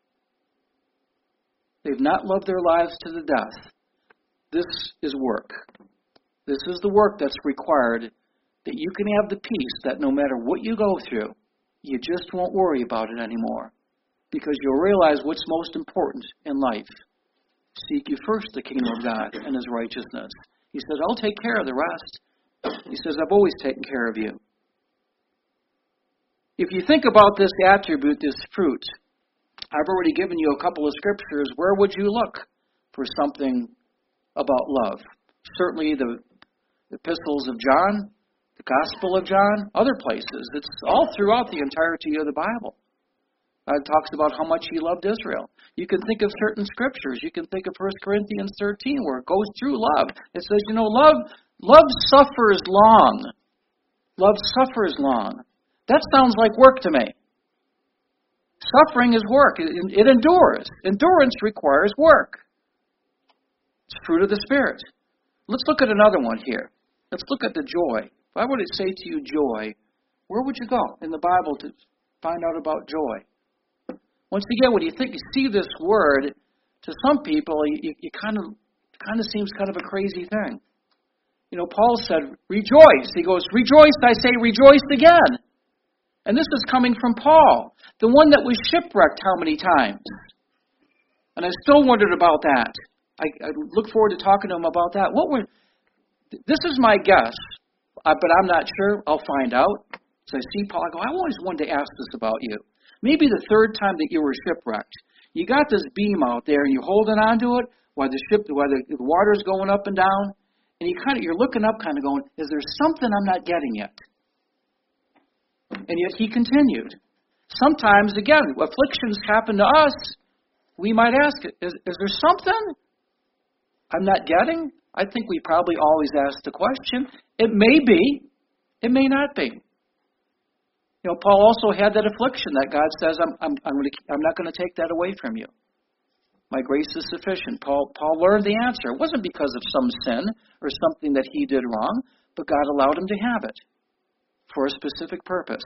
They've not loved their lives to the death. This is work. This is the work that's required, that you can have the peace that no matter what you go through, you just won't worry about it anymore. Because you'll realize what's most important in life. Seek you first the kingdom of God and his righteousness. He says, I'll take care of the rest. He says, I've always taken care of you. If you think about this attribute, this fruit, I've already given you a couple of scriptures. Where would you look for something about love? Certainly the epistles of John, the Gospel of John, other places. It's all throughout the entirety of the Bible. God talks about how much he loved Israel. You can think of certain scriptures. You can think of First Corinthians thirteen where it goes through love. It says, you know, love love suffers long. Love suffers long. That sounds like work to me. Suffering is work. It, it endures. Endurance requires work. It's fruit of the Spirit. Let's look at another one here. Let's look at the joy. If I were to say to you joy, where would you go in the Bible to find out about joy? Once again, when you think you see this word, to some people, you, you kind of kind of seems kind of a crazy thing. You know, Paul said, rejoice. He goes, rejoice, I say, rejoice again. And this is coming from Paul, the one that was shipwrecked how many times? And I still wondered about that. I, I look forward to talking to him about that. What were? This is my guess, but I'm not sure. I'll find out. So I see Paul, I go, I always wanted to ask this about you. Maybe the third time that you were shipwrecked, You got this beam out there, and you're holding on to it while the ship, while the, the water's going up and down, and you kind of, you're looking up, kind of going, "Is there something I'm not getting yet?" And yet he continued. Sometimes, again, afflictions happen to us. We might ask, "Is, is there something I'm not getting?" I think we probably always ask the question. It may be. It may not be. You know, Paul also had that affliction that God says, I'm, I'm, I'm, gonna, I'm not going to take that away from you. My grace is sufficient. Paul, Paul learned the answer. It wasn't because of some sin or something that he did wrong, but God allowed him to have it for a specific purpose.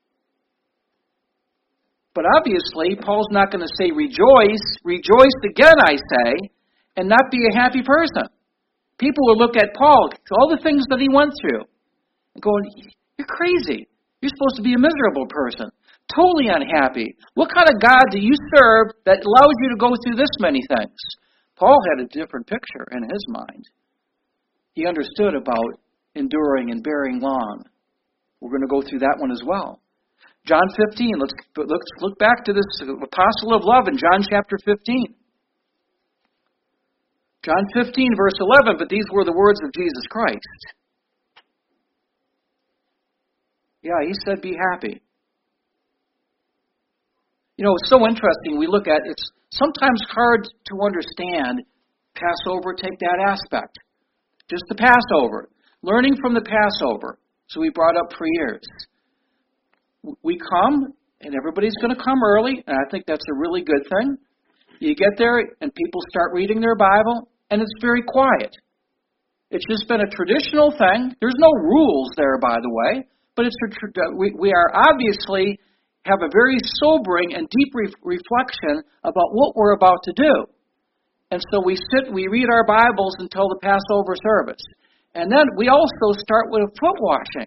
But obviously, Paul's not going to say, rejoice, rejoice again, I say, and not be a happy person. People will look at Paul, all the things that he went through, and going, "You're crazy. You're supposed to be a miserable person, totally unhappy. What kind of God do you serve that allows you to go through this many things?" Paul had a different picture in his mind. He understood about enduring and bearing long. We're going to go through that one as well. John fifteen, let's, let's look back to this apostle of love in John chapter fifteen. John fifteen, verse eleven, but these were the words of Jesus Christ. Yeah, he said, "Be happy." You know, it's so interesting. We look at it's sometimes hard to understand Passover, take that aspect. Just the Passover. Learning from the Passover. So we brought up for years. We come, and everybody's going to come early, and I think that's a really good thing. You get there, and people start reading their Bible, and it's very quiet. It's just been a traditional thing. There's no rules there, by the way, but it's a, we, we are obviously have a very sobering and deep re- reflection about what we're about to do. And so we sit, we read our Bibles until the Passover service. And then we also start with a foot washing.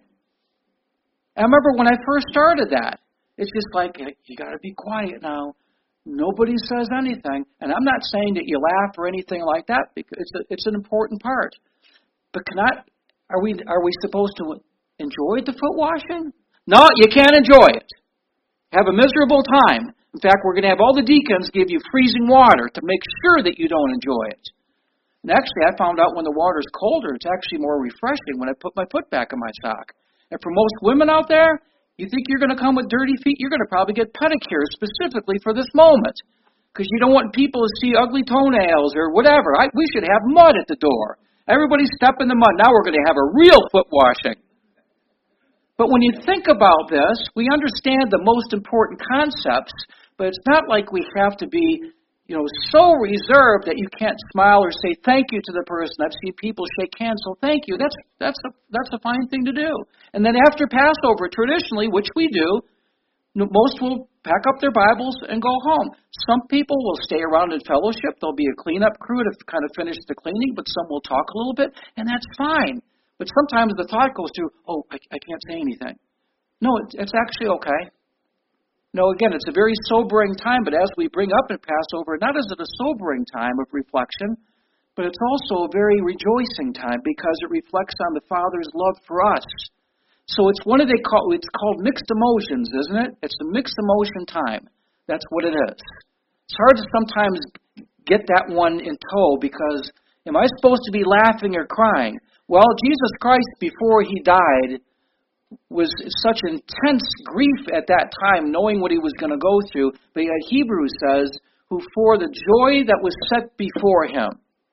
I remember when I first started that, it's just like, you got to be quiet now. Nobody says anything. And I'm not saying that you laugh or anything like that, because it's a, it's an important part. But can I, are we are we supposed to enjoy the foot washing? No, you can't enjoy it. Have a miserable time. In fact, we're going to have all the deacons give you freezing water to make sure that you don't enjoy it. And actually, I found out when the water's colder, it's actually more refreshing when I put my foot back in my sock. And for most women out there, you think you're going to come with dirty feet, you're going to probably get pedicures specifically for this moment. Because you don't want people to see ugly toenails or whatever. I, we should have mud at the door. Everybody step in the mud. Now we're going to have a real foot washing. But when you think about this, we understand the most important concepts, but it's not like we have to be, you know, so reserved that you can't smile or say thank you to the person. I've seen people shake hands, so thank you. That's that's a, that's a fine thing to do. And then after Passover, traditionally, which we do, most will pack up their Bibles and go home. Some people will stay around in fellowship. There'll be a cleanup crew to kind of finish the cleaning, but some will talk a little bit, and that's fine. But sometimes the thought goes through, oh, I, I can't say anything. No, it's, it's actually okay. No, again, it's a very sobering time, but as we bring up in Passover, not is it a sobering time of reflection, but it's also a very rejoicing time because it reflects on the Father's love for us. So it's one of they call it's called mixed emotions, isn't it? It's a mixed emotion time. That's what it is. It's hard to sometimes get that one in tow because am I supposed to be laughing or crying? Well, Jesus Christ, before he died, was such intense grief at that time, knowing what he was going to go through. But yet Hebrews says, who for the joy that was set before him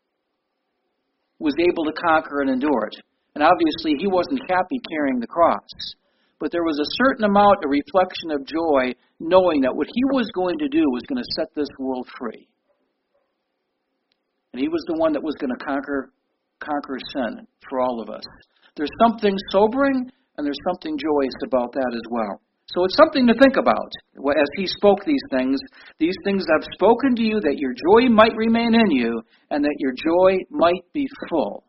was able to conquer and endure it. And obviously he wasn't happy carrying the cross. But there was a certain amount of reflection of joy, knowing that what he was going to do was going to set this world free. And he was the one that was going to conquer conquer sin for all of us. There's something sobering and there's something joyous about that as well. So it's something to think about. As he spoke these things, these things I've spoken to you that your joy might remain in you and that your joy might be full.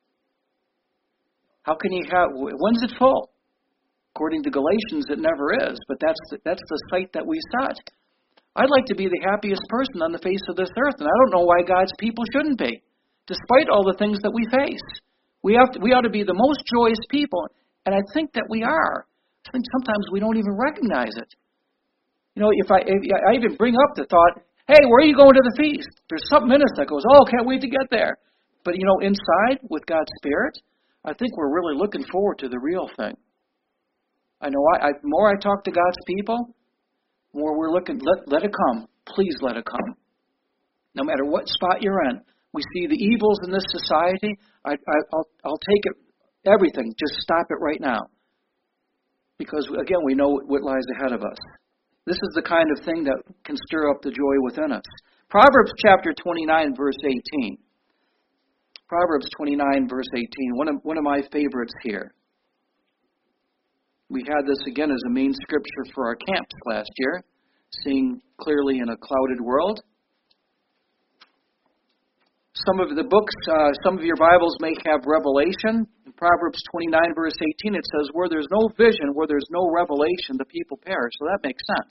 How can you have, when's it full? According to Galatians, it never is, but that's that's the sight that we set. I'd like to be the happiest person on the face of this earth, and I don't know why God's people shouldn't be, despite all the things that we face. We have to, we ought to be the most joyous people, and I think that we are. I think sometimes we don't even recognize it. You know, if I if I even bring up the thought, Hey, where are you going to the feast? There's something in us that goes, oh, can't wait to get there. But, you know, inside, with God's Spirit, I think we're really looking forward to the real thing. I know I, I the more I talk to God's people, the more we're looking, let, let it come. Please let it come. No matter what spot you're in. We see the evils in this society. I, I, I'll, I'll take it, everything. Just stop it right now. Because, again, we know what lies ahead of us. This is the kind of thing that can stir up the joy within us. Proverbs chapter twenty-nine, verse eighteen. Proverbs twenty-nine, verse eighteen. One of, one of my favorites here. We had this again as a main scripture for our camps last year. Seeing clearly in a clouded world. Some of the books, uh, some of your Bibles may have Revelation. In Proverbs twenty-nine, verse eighteen, it says, where there's no vision, where there's no revelation, the people perish. So that makes sense.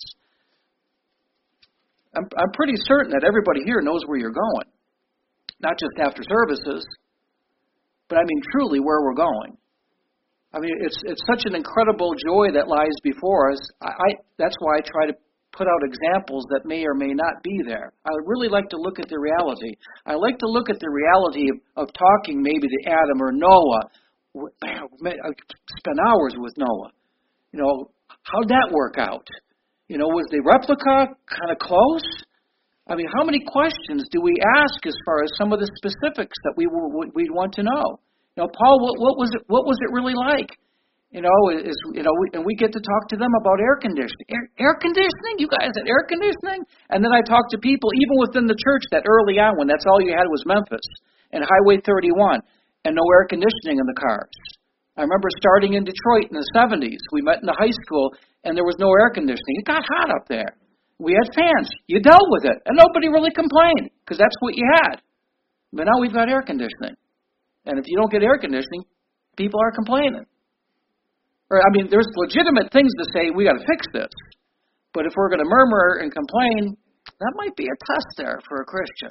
I'm, I'm pretty certain that everybody here knows where you're going. Not just after services, but I mean truly where we're going. I mean, it's it's such an incredible joy that lies before us. I, I that's why I try to put out examples that may or may not be there. I really like to look at the reality. I like to look at the reality of, of talking maybe to Adam or Noah. I spent hours with Noah. You know, how'd that work out? You know, was the replica kind of close? I mean, how many questions do we ask as far as some of the specifics that we we'd want to know? You know, Paul, what, what was it? What was it really like? You know, is you know, we, and we get to talk to them about air conditioning. Air, air conditioning? You guys had air conditioning? And then I talk to people, even within the church, that early on, when that's all you had was Memphis and Highway thirty-one, and no air conditioning in the cars. I remember starting in Detroit in the seventies. We met in the high school, and there was no air conditioning. It got hot up there. We had fans. You dealt with it, and nobody really complained because that's what you had. But now we've got air conditioning, and if you don't get air conditioning, people are complaining. Or, I mean, there's legitimate things to say, we got to fix this. But if we're going to murmur and complain, that might be a test there for a Christian.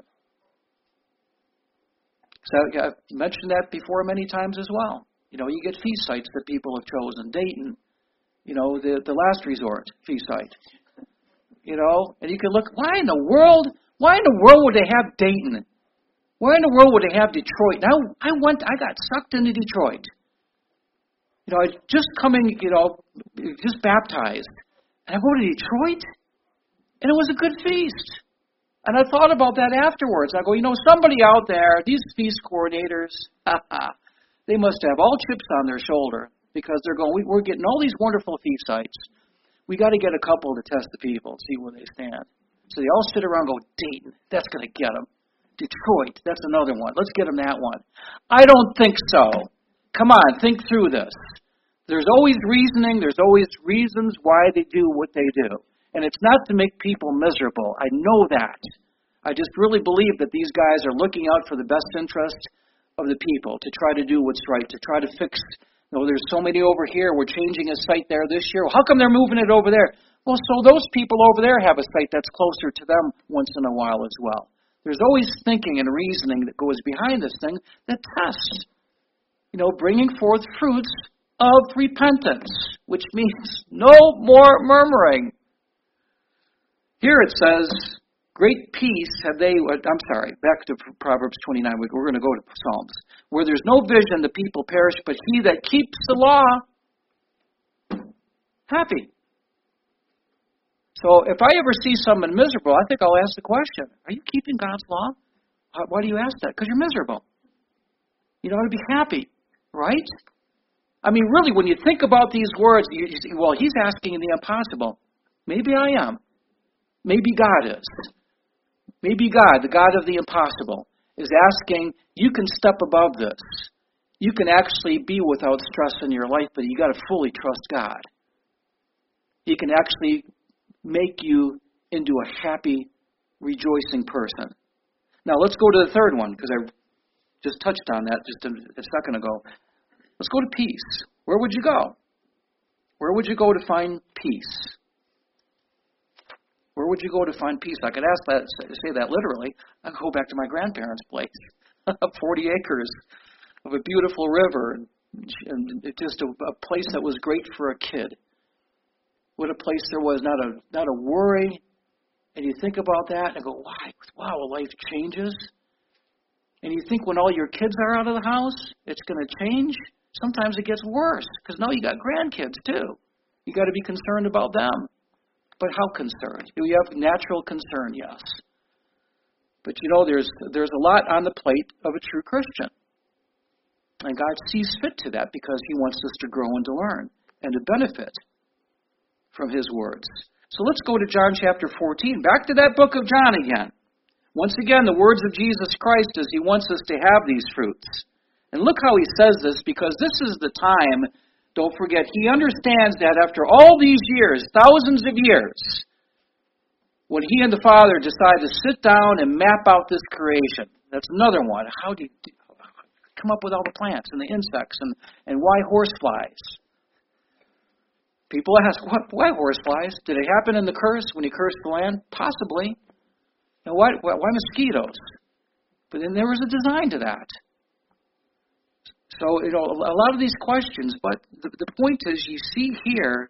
So I've mentioned that before many times as well. You know, you get feast sites that people have chosen. Dayton, you know, the, the last resort feast site. You know, and you can look, why in the world, why in the world would they have Dayton? Why in the world would they have Detroit? Now, I went, I got sucked into Detroit. You know, I just coming, you know, just baptized. And I go to Detroit, and it was a good feast. And I thought about that afterwards. I go, you know, somebody out there, these feast coordinators, they must have all chips on their shoulder because they're going, we, we're getting all these wonderful feast sites. We got to get a couple to test the people, see where they stand. So they all sit around and go, Dayton, that's going to get them. Detroit, that's another one. Let's get them that one. I don't think so. Come on, think through this. There's always reasoning. There's always reasons why they do what they do. And it's not to make people miserable. I know that. I just really believe that these guys are looking out for the best interest of the people to try to do what's right, to try to fix. You know, there's so many over here. We're changing a site there this year. Well, how come they're moving it over there? Well, so those people over there have a site that's closer to them once in a while as well. There's always thinking and reasoning that goes behind this thing that tests. You know, bringing forth fruits of repentance, which means no more murmuring. Here it says, great peace have they, I'm sorry, back to Proverbs twenty-nine, we're going to go to Psalms. Where there's no vision, the people perish, but he that keeps the law, happy. So if I ever see someone miserable, I think I'll ask the question, are you keeping God's law? Why do you ask that? Because you're miserable. You ought to be happy. Right? I mean, really, when you think about these words, you, you say, well, he's asking the impossible. Maybe I am. Maybe God is. Maybe God, the God of the impossible, is asking, you can step above this. You can actually be without stress in your life, but you got to fully trust God. He can actually make you into a happy, rejoicing person. Now, let's go to the third one, because I just touched on that just a, a second ago. Let's go to peace. Where would you go? Where would you go to find peace? Where would you go to find peace? I could ask that, say that literally. I'd go back to my grandparents' place. forty acres of a beautiful river, and just a, a place that was great for a kid. What a place there was, not a not a worry, And you think about that and go, wow, wow, life changes. And you think when all your kids are out of the house, it's going to change. Sometimes it gets worse because now you got grandkids too. You got to be concerned about them. But how concerned? Do you have natural concern? Yes. But you know, there's there's a lot on the plate of a true Christian. And God sees fit to that because He wants us to grow and to learn and to benefit from His words. So let's go to John chapter fourteen. Back to that book of John again. Once again, the words of Jesus Christ as He wants us to have these fruits. And look how He says this, because this is the time, don't forget, He understands that after all these years, thousands of years, when He and the Father decide to sit down and map out this creation, that's another one. How do you come up with all the plants and the insects and, and why horseflies? People ask, what, why horseflies? Did it happen in the curse when He cursed the land? Possibly. Now, why, why, why mosquitoes? But then there was a design to that. So, you know, a lot of these questions, but the, the point is you see here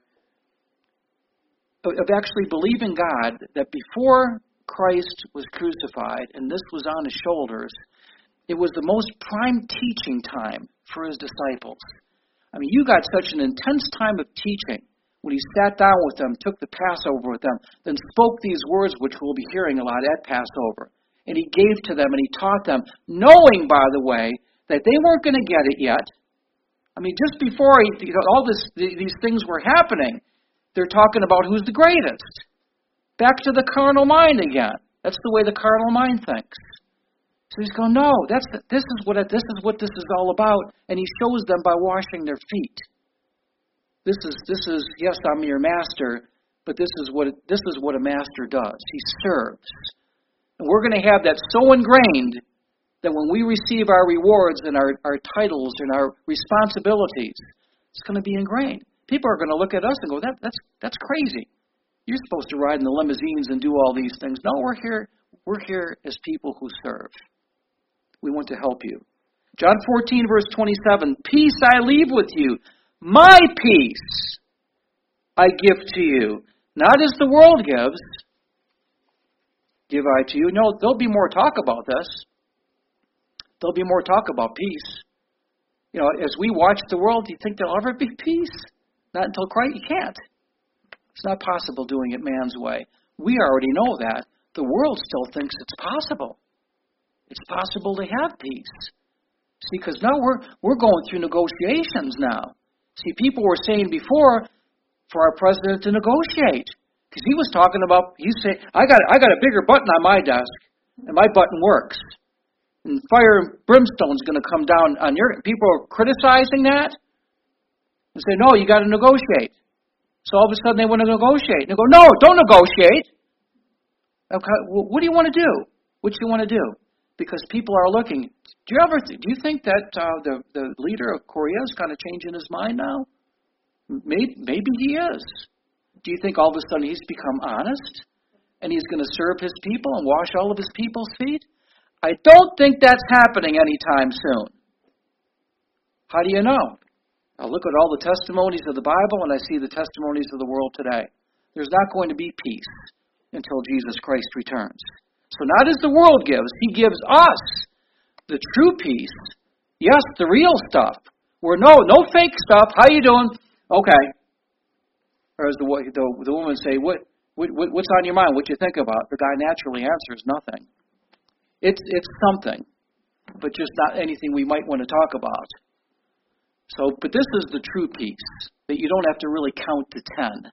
of actually believing God that before Christ was crucified and this was on His shoulders, it was the most prime teaching time for His disciples. I mean, you got such an intense time of teaching when He sat down with them, took the Passover with them, then spoke these words which we'll be hearing a lot at Passover. And He gave to them and He taught them, knowing, by the way, that they weren't going to get it yet. I mean, just before he, you know, all this, these things were happening, they're talking about who's the greatest. Back to the carnal mind again. That's the way the carnal mind thinks. So He's going, no, that's the, this is what it, this is what this is all about, and He shows them by washing their feet. This is this is yes, I'm your master, but this is what it, this is what a master does. He serves, and we're going to have that so ingrained that when we receive our rewards and our, our titles and our responsibilities, it's going to be ingrained. People are going to look at us and go, that that's that's crazy. You're supposed to ride in the limousines and do all these things. No, we're here. We're here as people who serve. We want to help you. John fourteen, verse twenty-seven, peace I leave with you. My peace I give to you. Not as the world gives, give I to you. No, there'll be more talk about this. There'll be more talk about peace. You know, as we watch the world, do you think there'll ever be peace? Not until Christ. You can't. It's not possible doing it man's way. We already know that. The world still thinks it's possible. It's possible to have peace. See, because now we're we're going through negotiations now. See, people were saying before for our president to negotiate, because he was talking about, he said, I got I got a bigger button on my desk, and my button works, and fire and brimstone's going to come down on your. People are criticizing that and say, no, you got to negotiate. So all of a sudden they want to negotiate, and they go, no, don't negotiate. Okay, well, what do you want to do? What do you want to do? Because people are looking. Do you ever? Do you think that uh, the the leader of Korea is kind of changing his mind now? Maybe, maybe he is. Do you think all of a sudden he's become honest and he's going to serve his people and wash all of his people's feet? I don't think that's happening anytime soon. How do you know? I look at all the testimonies of the Bible and I see the testimonies of the world today. There's not going to be peace until Jesus Christ returns. So not as the world gives, He gives us the true peace. Yes, the real stuff. Where no, no fake stuff. How you doing? Okay. Or as the the, the woman say, what, what what's on your mind? What you think about? The guy naturally answers nothing. It's it's something, but just not anything we might want to talk about. So, but this is the true peace that you don't have to really count to ten.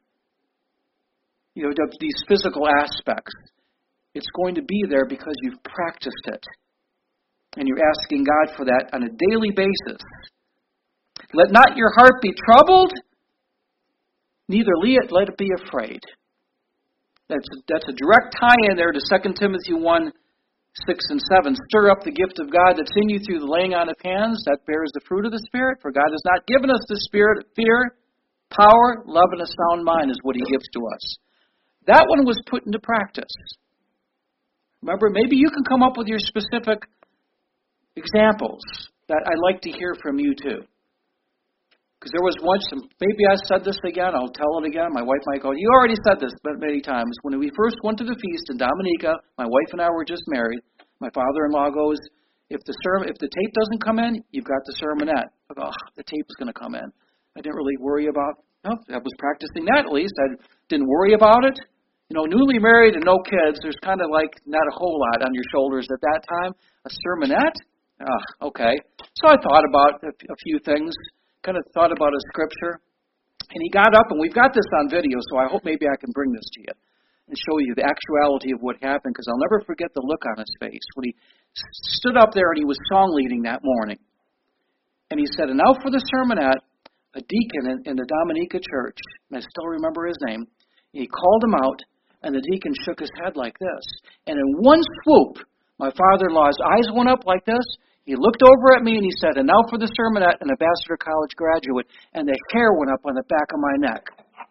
You know, these physical aspects. It's going to be there because you've practiced it. And you're asking God for that on a daily basis. Let not your heart be troubled, neither let it be afraid. That's, that's a direct tie-in there to Second Timothy one, six and seven. Stir up the gift of God that's in you through the laying on of hands. That bears the fruit of the Spirit. For God has not given us the spirit of fear, power, love, and a sound mind is what He gives to us. That one was put into practice. Remember, maybe you can come up with your specific examples that I'd like to hear from you too. Because there was once, and maybe I said this again, I'll tell it again. My wife might go, you already said this many times. When we first went to the feast in Dominica, my wife and I were just married. My father-in-law goes, if the sermon, if the tape doesn't come in, you've got the sermonette. I go, oh, the tape is going to come in. I didn't really worry about, no, I was practicing that at least. I didn't worry about it. You know, newly married and no kids, there's kind of like not a whole lot on your shoulders at that time. A sermonette? Ah, okay. So I thought about a, a few things. Kind of thought about a scripture, and he got up, and we've got this on video, so I hope maybe I can bring this to you and show you the actuality of what happened, because I'll never forget the look on his face when he stood up there and he was song leading that morning. And he said, and now for the sermonette, a deacon in, in the Dominica church, and I still remember his name, he called him out, and the deacon shook his head like this. And in one swoop, my father-in-law's eyes went up like this. He looked over at me and he said, and now for the sermonette, an Ambassador College graduate, and the hair went up on the back of my neck.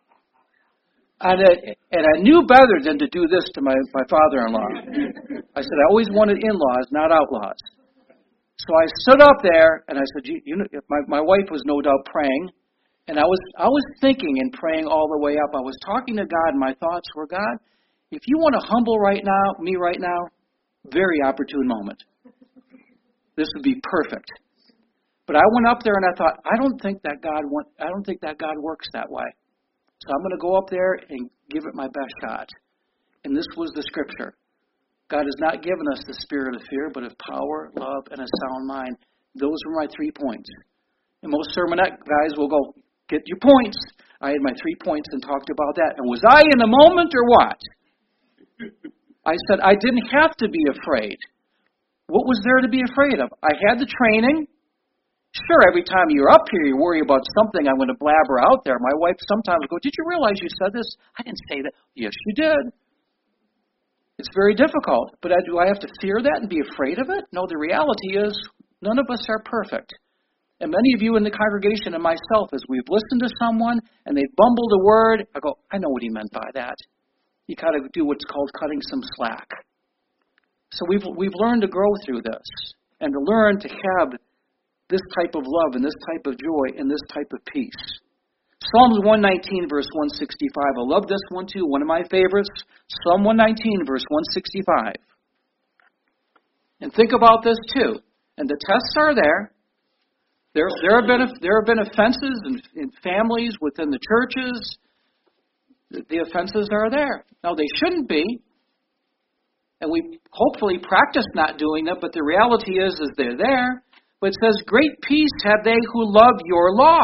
And I, and I knew better than to do this to my, my father-in-law. I said, I always wanted in-laws, not outlaws. So I stood up there and I said, you, you know, my, my wife was no doubt praying, and I was I was thinking and praying all the way up. I was talking to God, and my thoughts were, God, if you want to humble right now, me right now, very opportune moment. This would be perfect. But I went up there and I thought, I don't think that God want, I don't think that God works that way. So I'm going to go up there and give it my best shot. And this was the scripture. God has not given us the spirit of fear, but of power, love, and a sound mind. Those were my three points. And most sermonette guys will go, get your points. I had my three points and talked about that. And was I in the moment or what? I said I didn't have to be afraid. What was there to be afraid of? I had the training. Sure, every time you're up here, you worry about something I'm going to blabber out there. My wife sometimes will go, did you realize you said this? I didn't say that. Yes, you did. It's very difficult. But do I have to fear that and be afraid of it? No, the reality is none of us are perfect. And many of you in the congregation and myself, as we've listened to someone and they've bumbled a word, I go, I know what he meant by that. You got to do what's called cutting some slack. So we've we've learned to grow through this and to learn to have this type of love and this type of joy and this type of peace. Psalms one nineteen, verse one sixty-five. I love this one too, one of my favorites. Psalm one nineteen, verse one sixty-five. And think about this too. And the tests are there. There, there have been there have been offenses in, in families within the churches. The, the offenses are there. Now they shouldn't be. And we hopefully practice not doing them, but the reality is, is they're there. But it says, great peace have they who love your law.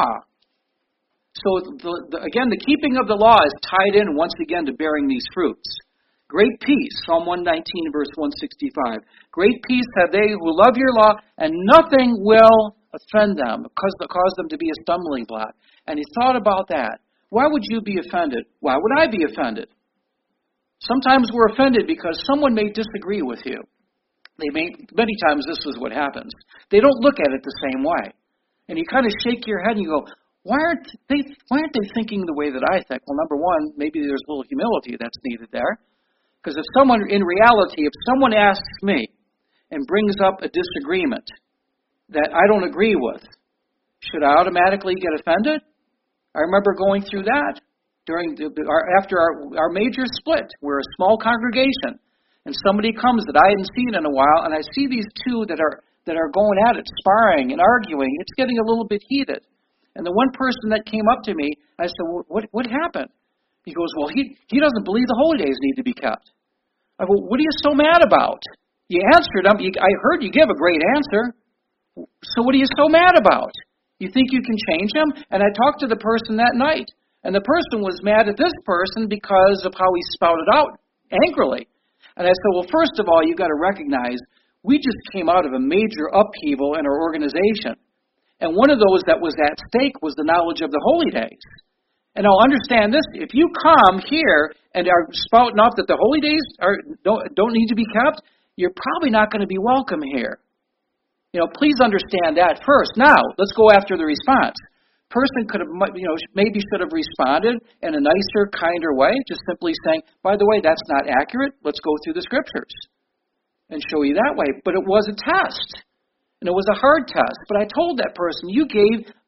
So, the, the, again, the keeping of the law is tied in once again to bearing these fruits. Great peace, Psalm one nineteen, verse one sixty-five. Great peace have they who love your law, and nothing will offend them, cause, cause them to be a stumbling block. And he thought about that. Why would you be offended? Why would I be offended? Sometimes we're offended because someone may disagree with you. They may, many times this is what happens. They don't look at it the same way. And you kind of shake your head and you go, why aren't they, why aren't they thinking the way that I think? Well, number one, maybe there's a little humility that's needed there. Because if someone, in reality, if someone asks me and brings up a disagreement that I don't agree with, should I automatically get offended? I remember going through that. During the, our, after our, our major split. We're a small congregation, and somebody comes that I hadn't seen in a while, and I see these two that are that are going at it, sparring and arguing. It's getting a little bit heated. And the one person that came up to me, I said, well, what what happened? He goes, well, he, he doesn't believe the holy days need to be kept. I go, what are you so mad about? You answered him. You, I heard you give a great answer. So what are you so mad about? You think you can change him? And I talked to the person that night. And the person was mad at this person because of how he spouted out angrily. And I said, well, first of all, you've got to recognize we just came out of a major upheaval in our organization. And one of those that was at stake was the knowledge of the holy days. And I'll understand this. If you come here and are spouting off that the holy days are, don't, don't need to be kept, you're probably not going to be welcome here. You know, please understand that first. Now, let's go after the response. Person could have, you know, maybe should have responded in a nicer, kinder way, just simply saying, by the way, that's not accurate. Let's go through the scriptures and show you that way. But it was a test, and it was a hard test. But I told that person, you gave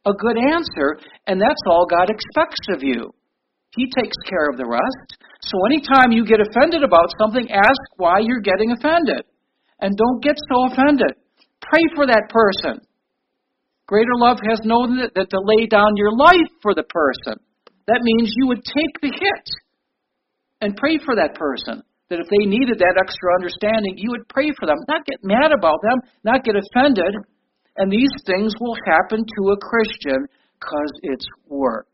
a good answer, and that's all God expects of you. He takes care of the rest. So anytime you get offended about something, ask why you're getting offended. And don't get so offended. Pray for that person. Greater love has known that, that to lay down your life for the person. That means you would take the hit and pray for that person. That if they needed that extra understanding, you would pray for them. Not get mad about them, not get offended. And these things will happen to a Christian because it's work.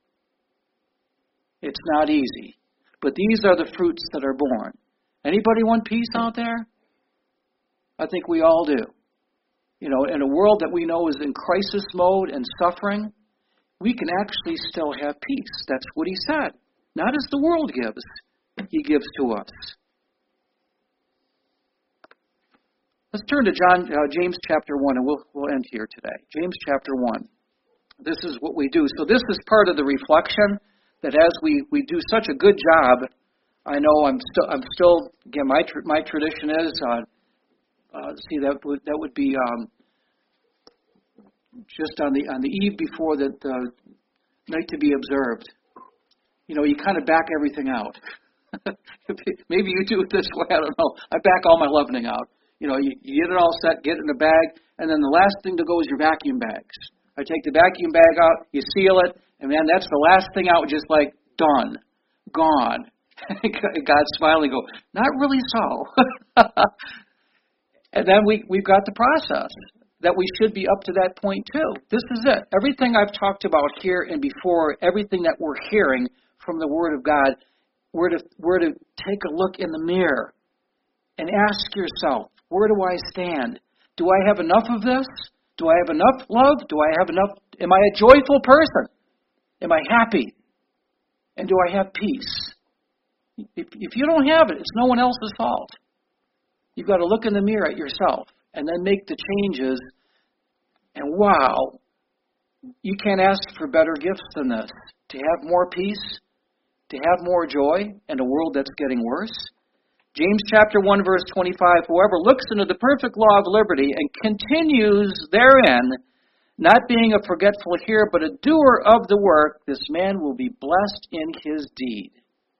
It's not easy. But these are the fruits that are born. Anybody want peace out there? I think we all do. You know, in a world that we know is in crisis mode and suffering, we can actually still have peace. That's what he said. Not as the world gives, he gives to us. Let's turn to John, uh, James chapter one, and we'll, we'll end here today. James chapter one. This is what we do. So this is part of the reflection that as we, we do such a good job, I know I'm still, I'm still again, my tr- my tradition is, uh, uh, see, that would, that would be um, just on the on the eve before the, the night to be observed. You know, you kind of back everything out. Maybe you do it this way, I don't know. I back all my leavening out. You know, you, you get it all set, get it in a bag, and then the last thing to go is your vacuum bags. I take the vacuum bag out, you seal it, and then that's the last thing out, just like, done, gone. God's smiling, go, not really so. And then we, we've got the process that we should be up to that point too. This is it. Everything I've talked about here and before, everything that we're hearing from the Word of God, we're to, we're to take a look in the mirror and ask yourself, where do I stand? Do I have enough of this? Do I have enough love? Do I have enough? Am I a joyful person? Am I happy? And do I have peace? If, if you don't have it, it's no one else's fault. You've got to look in the mirror at yourself and then make the changes. And wow, you can't ask for better gifts than this. To have more peace, to have more joy in a world that's getting worse. James chapter one, verse twenty-five, whoever looks into the perfect law of liberty and continues therein, not being a forgetful hearer, but a doer of the work, this man will be blessed in his deed,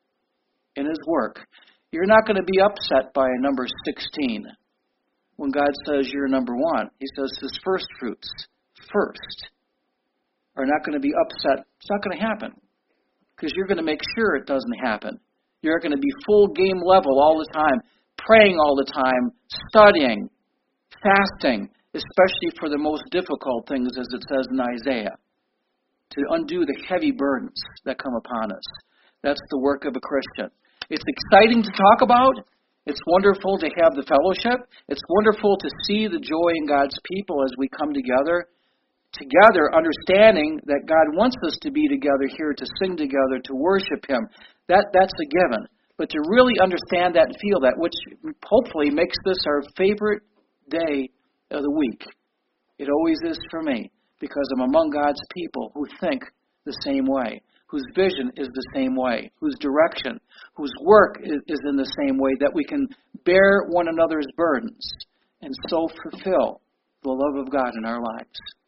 in his work. You're not going to be upset by a number sixteen when God says you're number one. He says his first fruits, first, are not going to be upset. It's not going to happen because you're going to make sure it doesn't happen. You're going to be full game level all the time, praying all the time, studying, fasting, especially for the most difficult things, as it says in Isaiah, to undo the heavy burdens that come upon us. That's the work of a Christian. It's exciting to talk about. It's wonderful to have the fellowship. It's wonderful to see the joy in God's people as we come together, together understanding that God wants us to be together here, to sing together, to worship Him. That That's a given. But to really understand that and feel that, which hopefully makes this our favorite day of the week. It always is for me, because I'm among God's people who think the same way, whose vision is the same way, whose direction, whose work is, is in the same way, that we can bear one another's burdens and so fulfill the love of God in our lives.